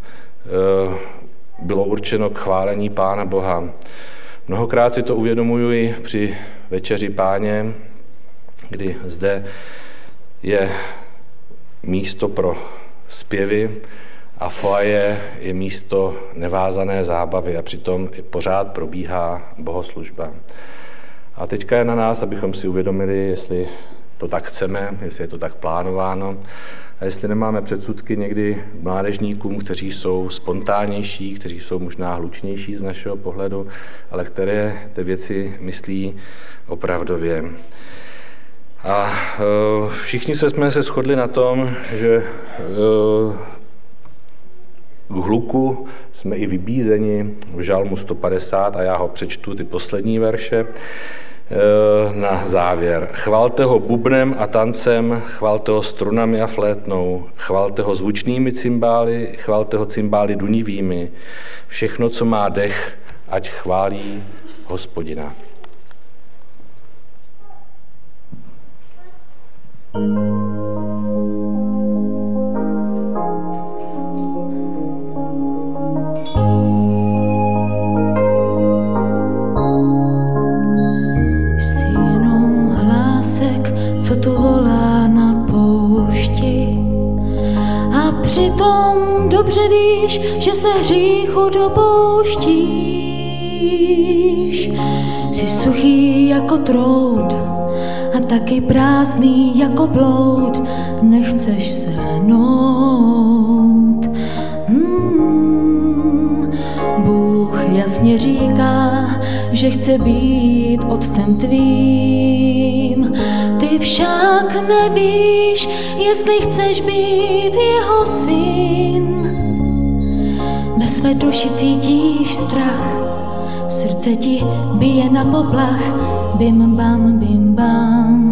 bylo určeno k chválení Pána Boha. Mnohokrát si to uvědomuji při večeři Páně, kdy zde je místo pro zpěvy a foaje je místo nevázané zábavy a přitom i pořád probíhá bohoslužba. A teďka je na nás, abychom si uvědomili, jestli to tak chceme, jestli je to tak plánováno a jestli nemáme předsudky někdy mládežníkům, kteří jsou spontánnější, kteří jsou možná hlučnější z našeho pohledu, ale které ty věci myslí opravdově. A všichni jsme se shodli na tom, že k hluku jsme i vybízeni v Žalmu 150 a já ho přečtu, ty poslední verše na závěr. Chvalte ho bubnem a tancem, chvalte ho strunami a flétnou, chvalte ho zvučnými cymbály, chvalte ho cymbály dunivými. Všechno, co má dech, ať chválí Hospodina. Jsi jenom hlásek, co tu volá na poušti, a přitom dobře víš, že se hříchu dopouštíš. Jsi suchý jako trout a taky prázdný jako bloud, nechceš se hnout. Bůh jasně říká, že chce být otcem tvým. Ty však nevíš, jestli chceš být jeho syn. Ve své duši cítíš strach, srdce ti bije na poplach, bim bam, bim bam.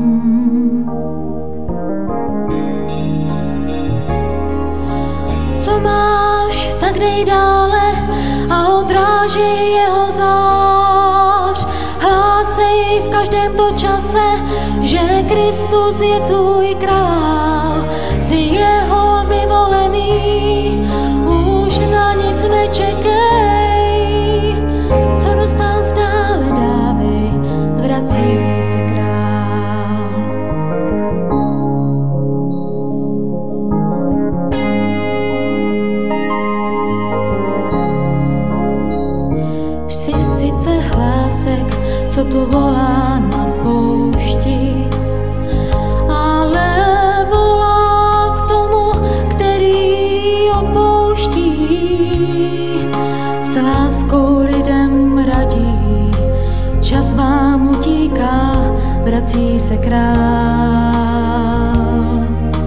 Co máš, tak dej dále a odrážej jeho zář. Hlásej v každém to čase, že Kristus je tvůj král. Jsi jeho vyvolený, už na nic nečekej. Co dostal zdále dávej, vrací se král. Jsi sice hlásek, co tu volá na poušti, ale volá k tomu, který odpouští. S láskou lidem radí, čas vám utíká, vrací se král.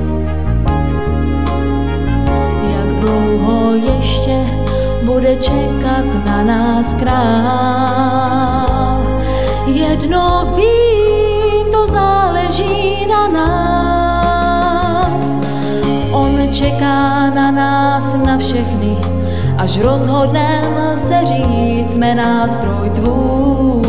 Jak dlouho ještě bude čekat na nás král? Jedno vím, to záleží na nás. On čeká na nás, na všechny, až rozhodnem se říct, jsme nástroj tvůj.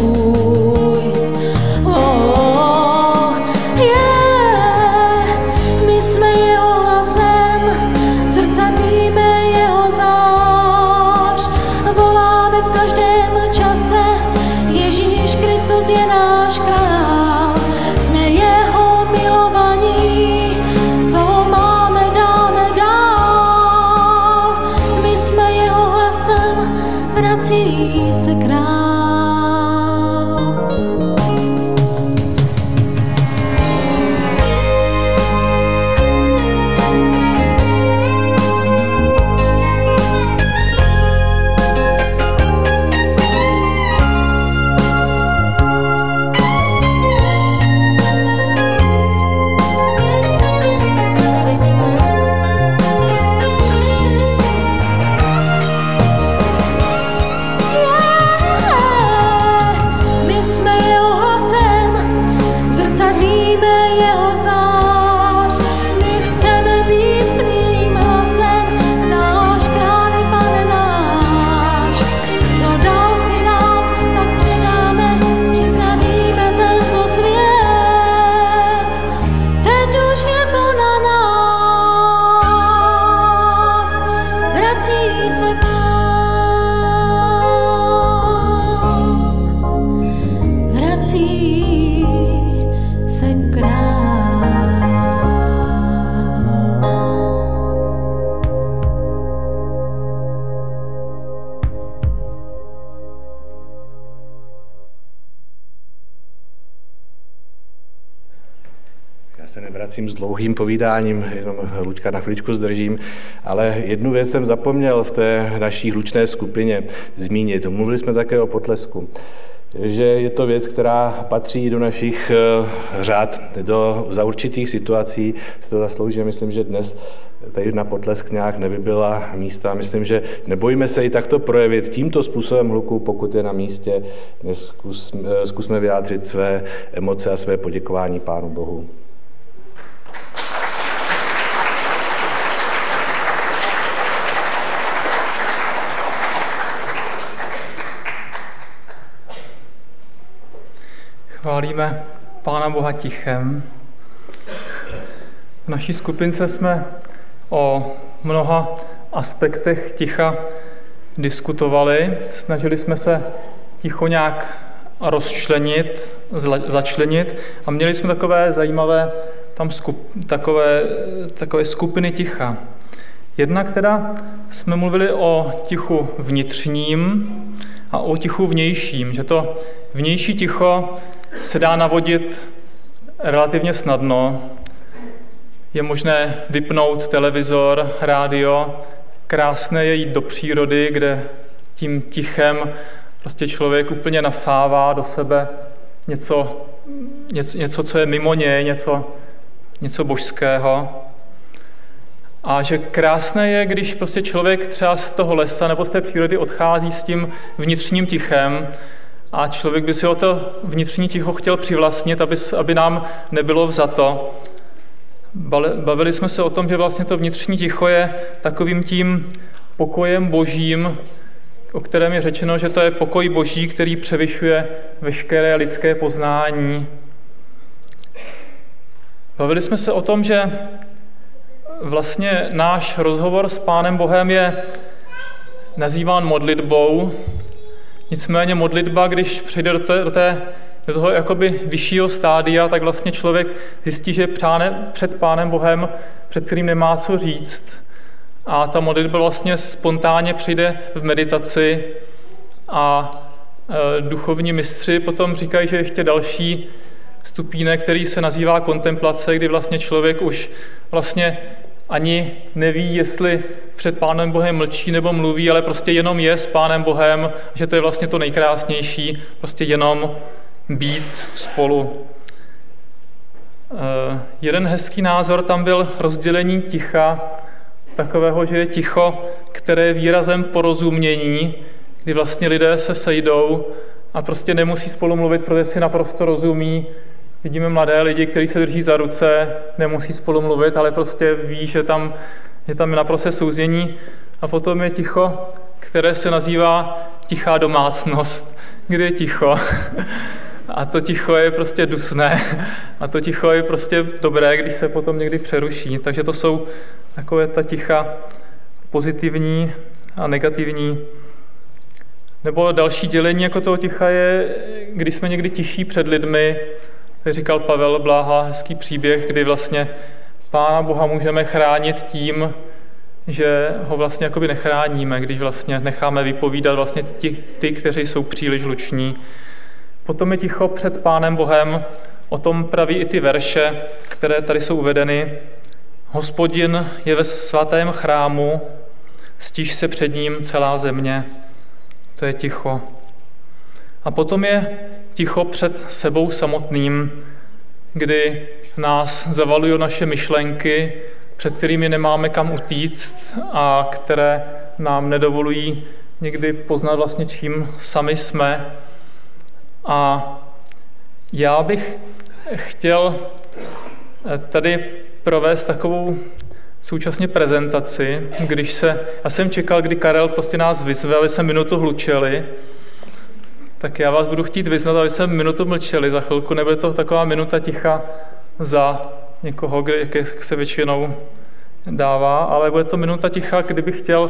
My jsme jeho hlasem, srdce víme jeho zář. Voláme v každém čase, Ježíš Kristus je náš král. Jsme jeho milovaní, co máme, dáme dál. My jsme jeho hlasem, vrací se král. se nevracím s dlouhým povídáním, jenom Luďka na chviličku zdržím, ale jednu věc jsem zapomněl v té naší hlučné skupině zmínit. Mluvili jsme také o potlesku, že je to věc, která patří do našich řád, za určitých situací se to zaslouží. Myslím, že dnes tady na potlesk nějak nevybyla místa. Myslím, že nebojíme se i takto projevit tímto způsobem hluku, pokud je na místě. Zkusme vyjádřit své emoce a své poděkování Pánu Bohu. Chválíme Pána Boha tichem. V naší skupince jsme o mnoha aspektech ticha diskutovali. Snažili jsme se ticho nějak rozčlenit, začlenit a měli jsme takové zajímavé takové skupiny ticha. Jednak teda jsme mluvili o tichu vnitřním a o tichu vnějším, že to vnější ticho se dá navodit relativně snadno. Je možné vypnout televizor, rádio, krásné je jít do přírody, kde tím tichem prostě člověk úplně nasává do sebe něco, co je mimo něj, něco božského. A že krásné je, když prostě člověk třeba z toho lesa nebo z té přírody odchází s tím vnitřním tichem a člověk by si o to vnitřní ticho chtěl přivlastnit, aby nám nebylo vzato. Bavili jsme se o tom, že vlastně to vnitřní ticho je takovým tím pokojem božím, o kterém je řečeno, že to je pokoj boží, který převyšuje veškeré lidské poznání. Bavili jsme se o tom, že vlastně náš rozhovor s Pánem Bohem je nazýván modlitbou. Nicméně modlitba, když přejde do toho jakoby vyššího stádia, tak vlastně člověk zjistí, že je před Pánem Bohem, před kterým nemá co říct. A ta modlitba vlastně spontánně přijde v meditaci a duchovní mistři potom říkají, že ještě další stupínek, který se nazývá kontemplace, kdy vlastně člověk už vlastně ani neví, jestli před Pánem Bohem mlčí nebo mluví, ale prostě jenom je s Pánem Bohem, že to je vlastně to nejkrásnější, prostě jenom být spolu. Jeden hezký názor tam byl rozdělení ticha, takového, že je ticho, které je výrazem porozumění, kdy vlastně lidé se sejdou a prostě nemusí spolu mluvit, protože si naprosto rozumí. Vidíme mladé lidi, kteří se drží za ruce, nemusí spolu mluvit, ale prostě ví, že tam je naprosto souznění. A potom je ticho, které se nazývá tichá domácnost, kdy je ticho. A to ticho je prostě dusné. A to ticho je prostě dobré, když se potom někdy přeruší. Takže to jsou takové ta ticha pozitivní a negativní. Nebo další dělení jako toho ticha je, když jsme někdy tiší před lidmi. Tak říkal Pavel Bláha hezký příběh, kdy vlastně Pána Boha můžeme chránit tím, že ho vlastně jakoby nechráníme, když vlastně necháme vypovídat vlastně ty, kteří jsou příliš hluční. Potom je ticho před Pánem Bohem, o tom praví i ty verše, které tady jsou uvedeny. Hospodin je ve svatém chrámu, stiž se před ním celá země. To je ticho. A potom je ticho před sebou samotným, kdy nás zavalují naše myšlenky, před kterými nemáme kam utíct a které nám nedovolují někdy poznat vlastně, čím sami jsme. A já bych chtěl tady provést takovou současně prezentaci, já jsem čekal, kdy Karel prostě nás vyzve, aby jsme minutu hlučeli, tak já vás budu chtít vyznat, aby jsme minutu mlčeli za chvilku, nebude to taková minuta ticha za někoho, jak se většinou dává, ale bude to minuta ticha, kdybych chtěl,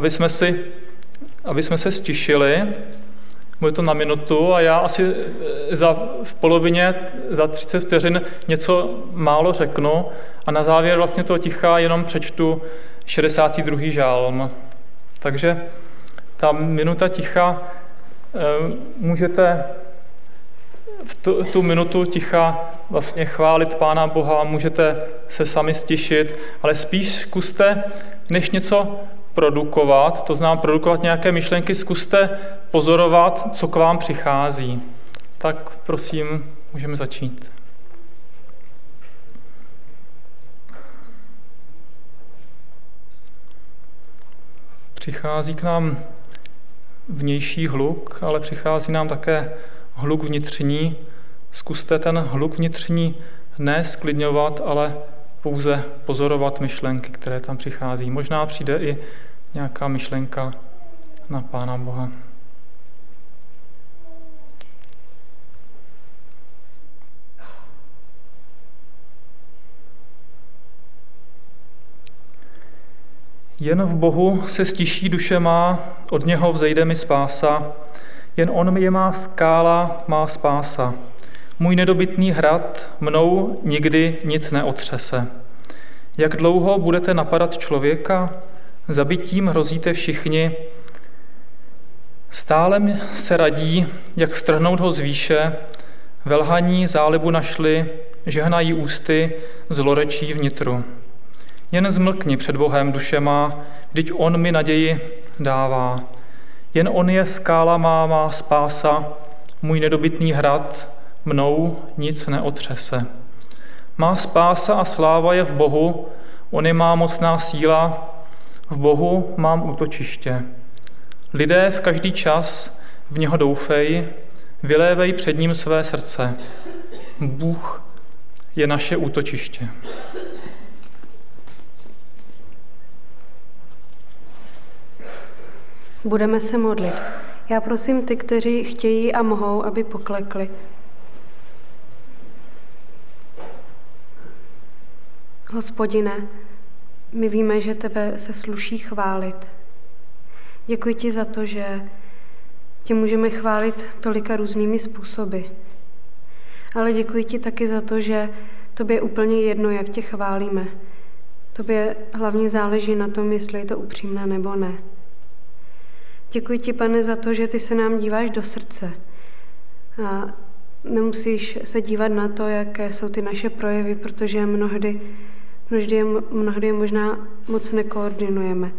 aby jsme se stišili. Bude to na minutu a já asi v polovině, za 30 vteřin něco málo řeknu a na závěr vlastně toho ticha jenom přečtu 62. žálm. Takže ta minuta ticha můžete v tu minutu ticha vlastně chválit Pána Boha, můžete se sami stišit, ale spíš zkuste, než něco produkovat, to znamená produkovat nějaké myšlenky, zkuste pozorovat, co k vám přichází. Tak prosím, můžeme začít. Přichází k nám vnější hluk, ale přichází nám také hluk vnitřní. Zkuste ten hluk vnitřní ne sklidňovat, ale pouze pozorovat myšlenky, které tam přichází. Možná přijde i nějaká myšlenka na Pána Boha. Jen v Bohu se stiší duše má, od něho vzejde mi spása. Jen on je má skála, má spása. Můj nedobytný hrad mnou nikdy nic neotřese. Jak dlouho budete napadat člověka? Zabitím hrozíte všichni. Stále se radí, jak strhnout ho z výše. Ve lhaní zálibu našli, žehnají ústy, zlorečí vnitru. Jen zmlkni před Bohem, duše má, vždyť on mi naději dává. Jen on je skála má spása, můj nedobytný hrad, mnou nic neotřese. Má spása a sláva je v Bohu, on je má mocná síla, v Bohu mám útočiště. Lidé v každý čas v něho doufej, vylévej před ním své srdce. Bůh je naše útočiště. Budeme se modlit. Já prosím ty, kteří chtějí a mohou, aby poklekli. Hospodine, my víme, že tebe se sluší chválit. Děkuji ti za to, že tě můžeme chválit tolika různými způsoby. Ale děkuji ti taky za to, že tobě je úplně jedno, jak tě chválíme. Tobě hlavně záleží na tom, jestli je to upřímné nebo ne. Děkuji ti, Pane, za to, že ty se nám díváš do srdce. A nemusíš se dívat na to, jaké jsou ty naše projevy, protože mnohdy je možná moc nekoordinujeme.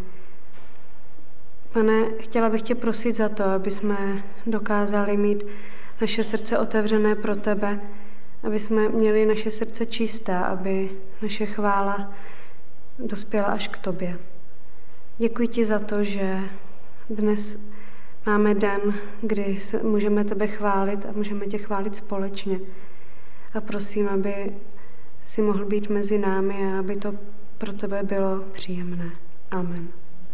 Pane, chtěla bych tě prosit za to, aby jsme dokázali mít naše srdce otevřené pro tebe, aby jsme měli naše srdce čistá, aby naše chvála dospěla až k tobě. Děkuji ti za to, že dnes máme den, kdy můžeme tebe chválit a můžeme tě chválit společně. A prosím, aby si mohl být mezi námi a aby to pro tebe bylo příjemné. Amen.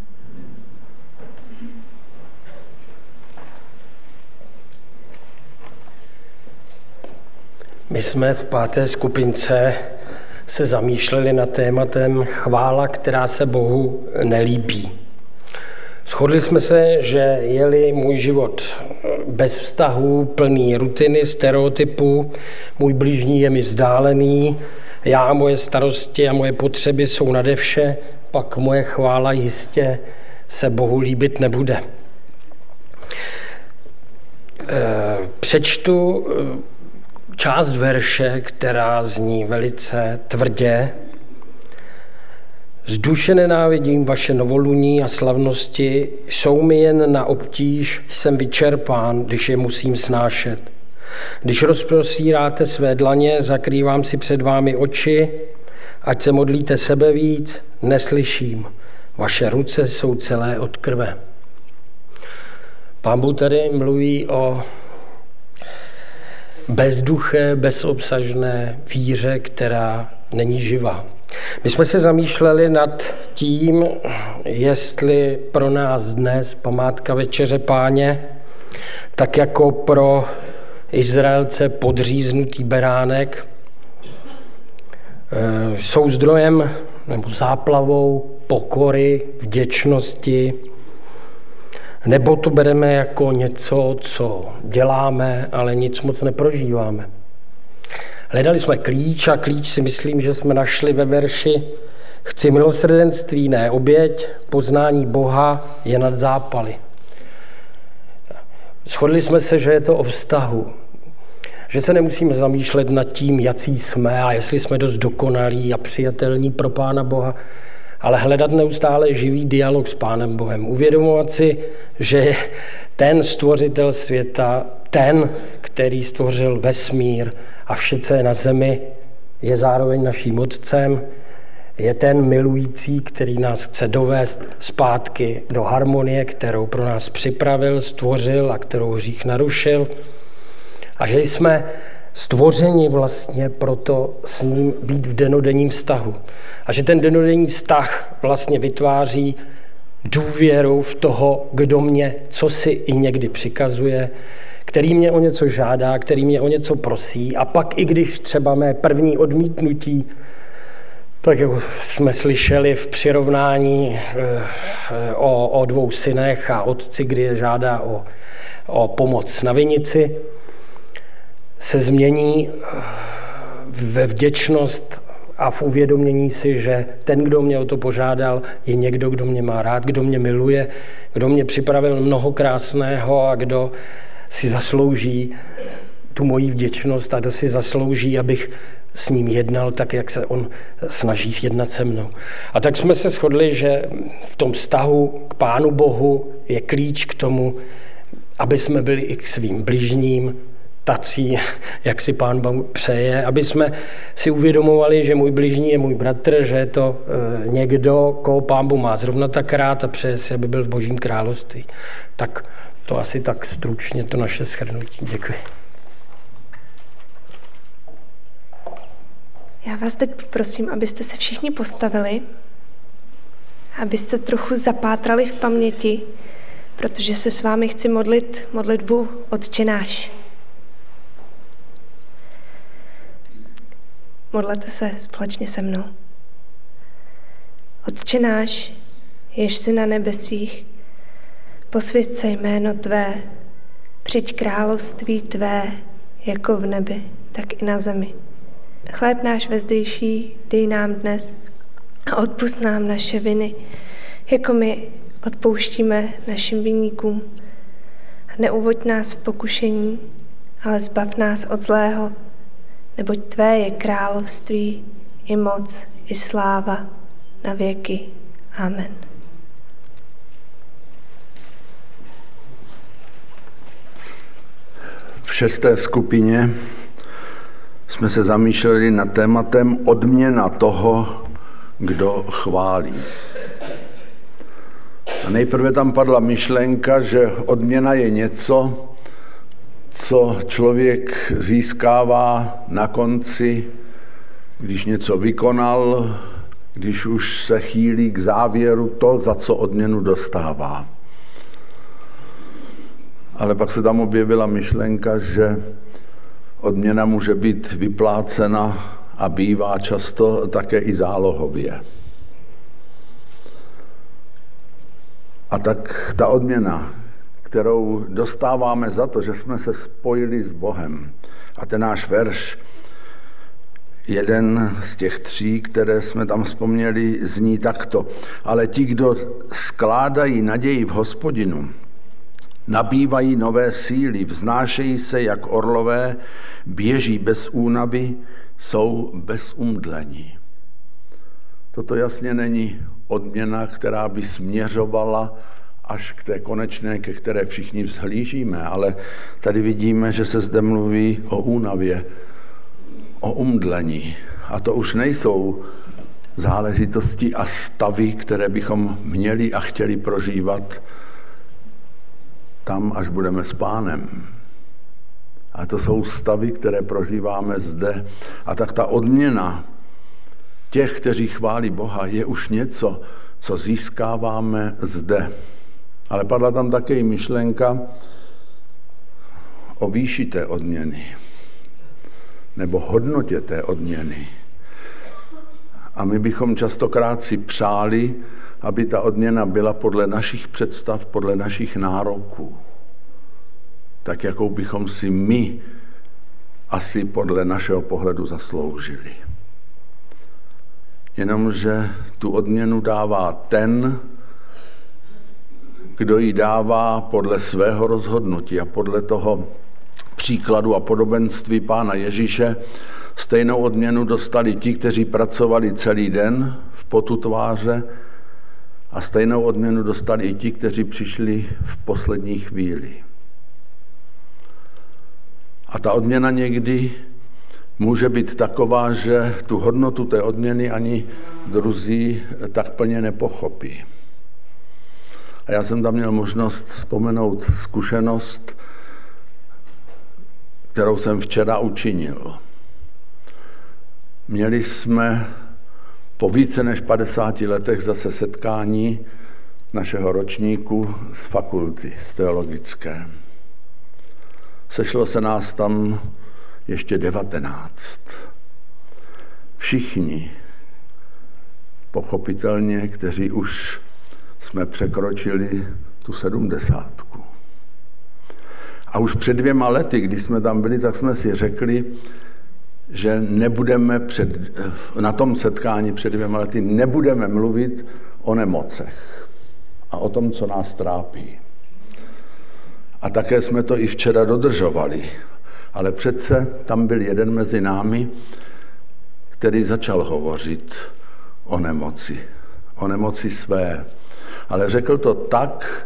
My jsme v 5. skupince se zamýšleli nad tématem chvála, která se Bohu nelíbí. Shodli jsme se, že je-li můj život bez vztahů, plný rutiny, stereotypů, můj blížní je mi vzdálený, já, moje starosti a moje potřeby jsou nade vše, pak moje chvála jistě se Bohu líbit nebude. Přečtu část verše, která zní velice tvrdě. Z duše nenávidím vaše novoluní a slavnosti, jsou mi jen na obtíž, jsem vyčerpán, když je musím snášet. Když rozprostíráte své dlaně, zakrývám si před vámi oči, ať se modlíte sebe víc, neslyším. Vaše ruce jsou celé od krve. Pán Bůh tady mluví o bezduché, bezobsažné víře, která není živá. My jsme se zamýšleli nad tím, jestli pro nás dnes památka Večeře Páně, tak jako pro Izraelce podříznutý beránek, jsou zdrojem nebo záplavou pokory, vděčnosti, nebo to bereme jako něco, co děláme, ale nic moc neprožíváme. Hledali jsme klíč a klíč si myslím, že jsme našli ve verši chci milosrdenství, ne oběť, poznání Boha je nad zápaly. Shodli jsme se, že je to o vztahu. Že se nemusíme zamýšlet nad tím, jací jsme a jestli jsme dost dokonalí a přijatelní pro Pána Boha, ale hledat neustále živý dialog s Pánem Bohem. Uvědomovat si, že ten stvořitel světa, ten, který stvořil vesmír a vše, co je na zemi, je zároveň naším Otcem, je ten milující, který nás chce dovést zpátky do harmonie, kterou pro nás připravil, stvořil a kterou hřích narušil. A že jsme stvořeni vlastně proto s ním být v dennodenním vztahu. A že ten dennodenní vztah vlastně vytváří důvěru v toho, kdo mě cosi i někdy přikazuje, který mě o něco žádá, který mě o něco prosí. A pak i když třeba mé první odmítnutí, tak jak jsme slyšeli v přirovnání o dvou synech a otci, kdy je žádá o pomoc na vinici, se změní ve vděčnost a v uvědomění si, že ten, kdo mě o to požádal, je někdo, kdo mě má rád, kdo mě miluje, kdo mě připravil mnoho krásného a kdo si zaslouží tu moji vděčnost a kdo si zaslouží, abych s ním jednal tak, jak se on snaží jednat se mnou. A tak jsme se shodli, že v tom vztahu k Pánu Bohu je klíč k tomu, aby jsme byli i k svým bližním tací, jak si Pán Bůh přeje, aby jsme si uvědomovali, že můj bližní je můj bratr, že je to někdo, koho Pán Bůh má zrovna tak rád a přeje si, aby byl v Božím království. Tak to asi tak stručně to naše shrnutí. Děkuji. Já vás teď prosím, abyste se všichni postavili, abyste trochu zapátrali v paměti, protože se s vámi chci modlit modlitbu Otče náš. Modlete se společně se mnou. Otče náš, jež jsi na nebesích, posvěť se jméno tvé, přijď království tvé, jako v nebi, tak i na zemi. Chléb náš vezdejší dej nám dnes a odpusť nám naše viny, jako my odpouštíme našim viníkům. A neuvoď nás v pokušení, ale zbav nás od zlého, neboť tvé je království, i moc, i sláva na věky. Amen. V 6. skupině jsme se zamýšleli nad tématem odměna toho, kdo chválí. A nejprve tam padla myšlenka, že odměna je něco, co člověk získává na konci, když něco vykonal, když už se chýlí k závěru to, za co odměnu dostává. Ale pak se tam objevila myšlenka, že odměna může být vyplácena a bývá často také i zálohově. A tak ta odměna, kterou dostáváme za to, že jsme se spojili s Bohem. A ten náš verš, jeden z těch 3, které jsme tam vzpomněli, zní takto. Ale ti, kdo skládají naději v Hospodinu, nabývají nové síly, vznášejí se jak orlové, běží bez únavy, jsou bez umdlení. Toto jasně není odměna, která by směřovala až k té konečné, ke které všichni vzhlížíme, ale tady vidíme, že se zde mluví o únavě, o umdlení. A to už nejsou záležitosti a stavy, které bychom měli a chtěli prožívat tam, až budeme s Pánem. A to jsou stavy, které prožíváme zde. A tak ta odměna těch, kteří chválí Boha, je už něco, co získáváme zde. Ale padla tam také i myšlenka o výši té odměny, nebo hodnotě té odměny. A my bychom častokrát si přáli, aby ta odměna byla podle našich představ, podle našich nároků. Tak, jakou bychom si my asi podle našeho pohledu zasloužili. Jenomže tu odměnu dává ten, kdo ji dává podle svého rozhodnutí a podle toho příkladu a podobenství Pána Ježíše. Stejnou odměnu dostali ti, kteří pracovali celý den v potu tváře, a stejnou odměnu dostali i ti, kteří přišli v poslední chvíli. A ta odměna někdy může být taková, že tu hodnotu té odměny ani druzí tak plně nepochopí. A já jsem tam měl možnost vzpomenout zkušenost, kterou jsem včera učinil. Měli jsme po více než 50 letech zase setkání našeho ročníku z fakulty, z teologické. Sešlo se nás tam ještě 19. Všichni, pochopitelně, kteří už jsme překročili tu 70. A už před 2 lety, když jsme tam byli, tak jsme si řekli, že nebudeme na tom setkání před 2 lety nebudeme mluvit o nemocech a o tom, co nás trápí. A také jsme to i včera dodržovali. Ale přece tam byl jeden mezi námi, který začal hovořit o nemoci své. Ale řekl to tak,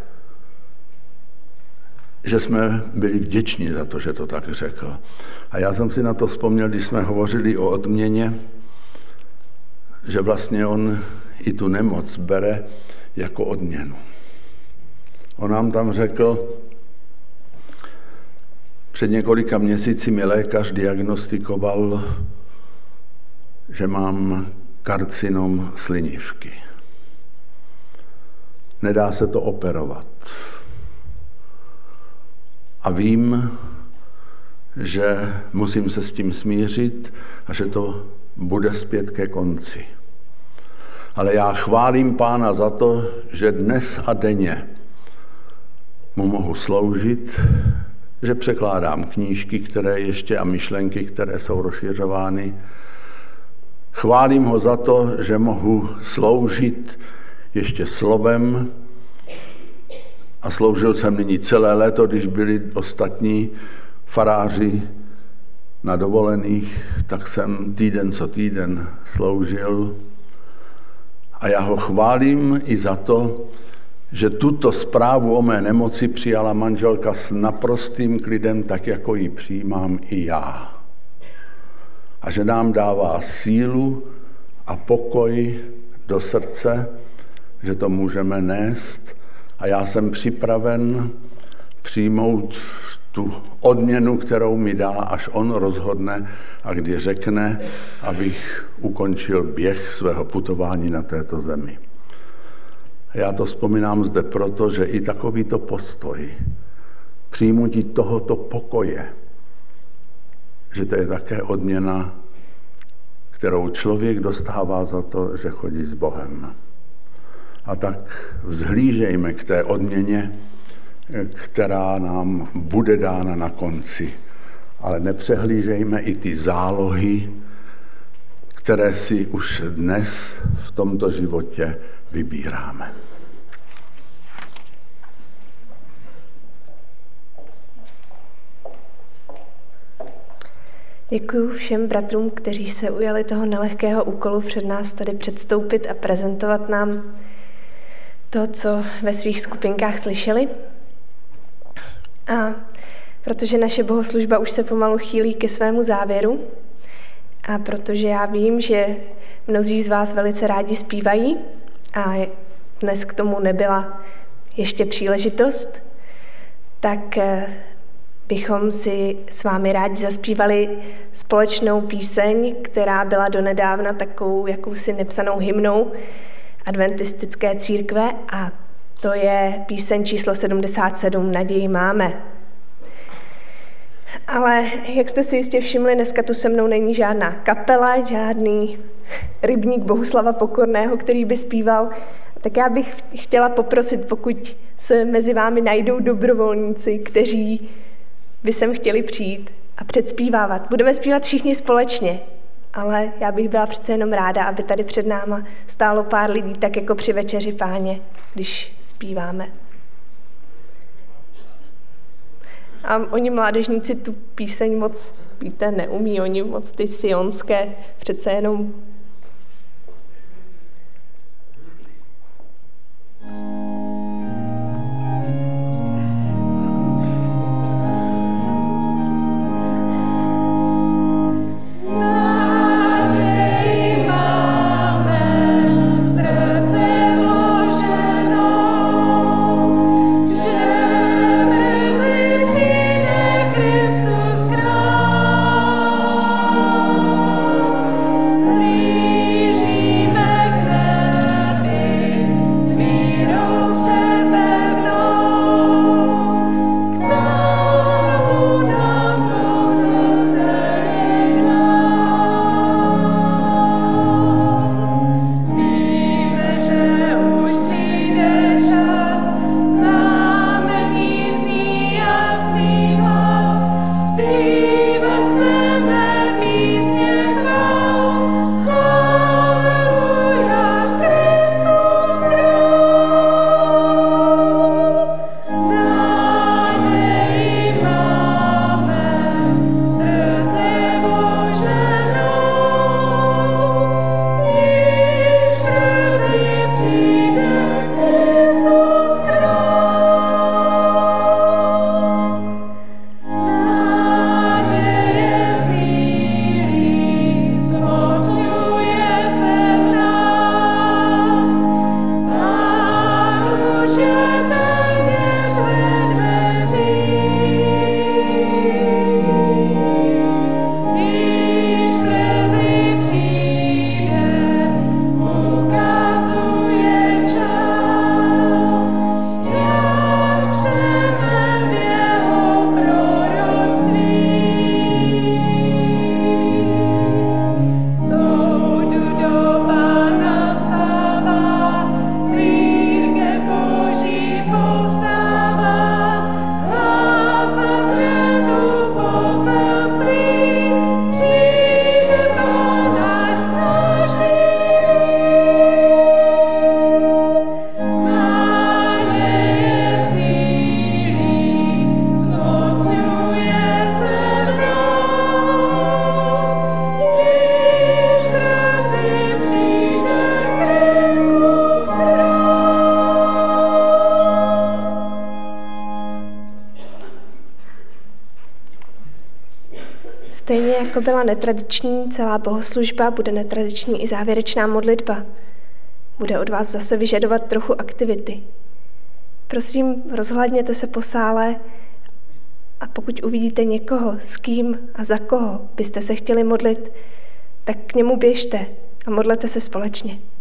že jsme byli vděční za to, že to tak řekl. A já jsem si na to vzpomněl, když jsme hovořili o odměně, že vlastně on i tu nemoc bere jako odměnu. On nám tam řekl, před několika měsíci mi lékař diagnostikoval, že mám karcinom slinivky. Nedá se to operovat. A vím, že musím se s tím smířit a že to bude zpět ke konci. Ale já chválím Pána za to, že dnes a denně mu mohu sloužit, že překládám knížky, které ještě a myšlenky, které jsou rozšiřovány. Chválím ho za to, že mohu sloužit ještě slovem a sloužil jsem nyní celé léto, když byli ostatní faráři na dovolených, tak jsem týden co týden sloužil. A já ho chválím i za to, že tuto zprávu o mé nemoci přijala manželka s naprostým klidem, tak jako ji přijímám i já. A že nám dává sílu a pokoj do srdce, že to můžeme nést. A já jsem připraven přijmout tu odměnu, kterou mi dá, až on rozhodne a kdy řekne, abych ukončil běh svého putování na této zemi. Já to vzpomínám zde proto, že i takovýto postoj, přijmutí tohoto pokoje, že to je také odměna, kterou člověk dostává za to, že chodí s Bohem. A tak vzhlížejme k té odměně, která nám bude dána na konci. Ale nepřehlížejme i ty zálohy, které si už dnes v tomto životě vybíráme. Děkuji všem bratrům, kteří se ujali toho nelehkého úkolu před nás tady předstoupit a prezentovat nám to, co ve svých skupinkách slyšeli. A protože naše bohoslužba už se pomalu chýlí ke svému závěru a protože já vím, že mnozí z vás velice rádi zpívají a dnes k tomu nebyla ještě příležitost, tak bychom si s vámi rádi zaspívali společnou píseň, která byla donedávna takovou jakousi nepsanou hymnou adventistické církve, a to je píseň číslo 77, Naději máme. Ale jak jste si jistě všimli, dneska tu se mnou není žádná kapela, žádný rybník Bohuslava Pokorného, který by zpíval. Tak já bych chtěla poprosit, pokud se mezi vámi najdou dobrovolníci, kteří by sem chtěli přijít a předspívávat. Budeme zpívat všichni společně, ale já bych byla přece jenom ráda, aby tady před náma stálo pár lidí, tak jako při večeři Páně, když zpíváme. A oni mládežníci tu píseň moc, víte, neumí, oni moc ty sionské přece jenom. Stejně jako byla netradiční celá bohoslužba, bude netradiční i závěrečná modlitba. Bude od vás zase vyžadovat trochu aktivity. Prosím, rozhlédněte se po sále a pokud uvidíte někoho, s kým a za koho byste se chtěli modlit, tak k němu běžte a modlete se společně.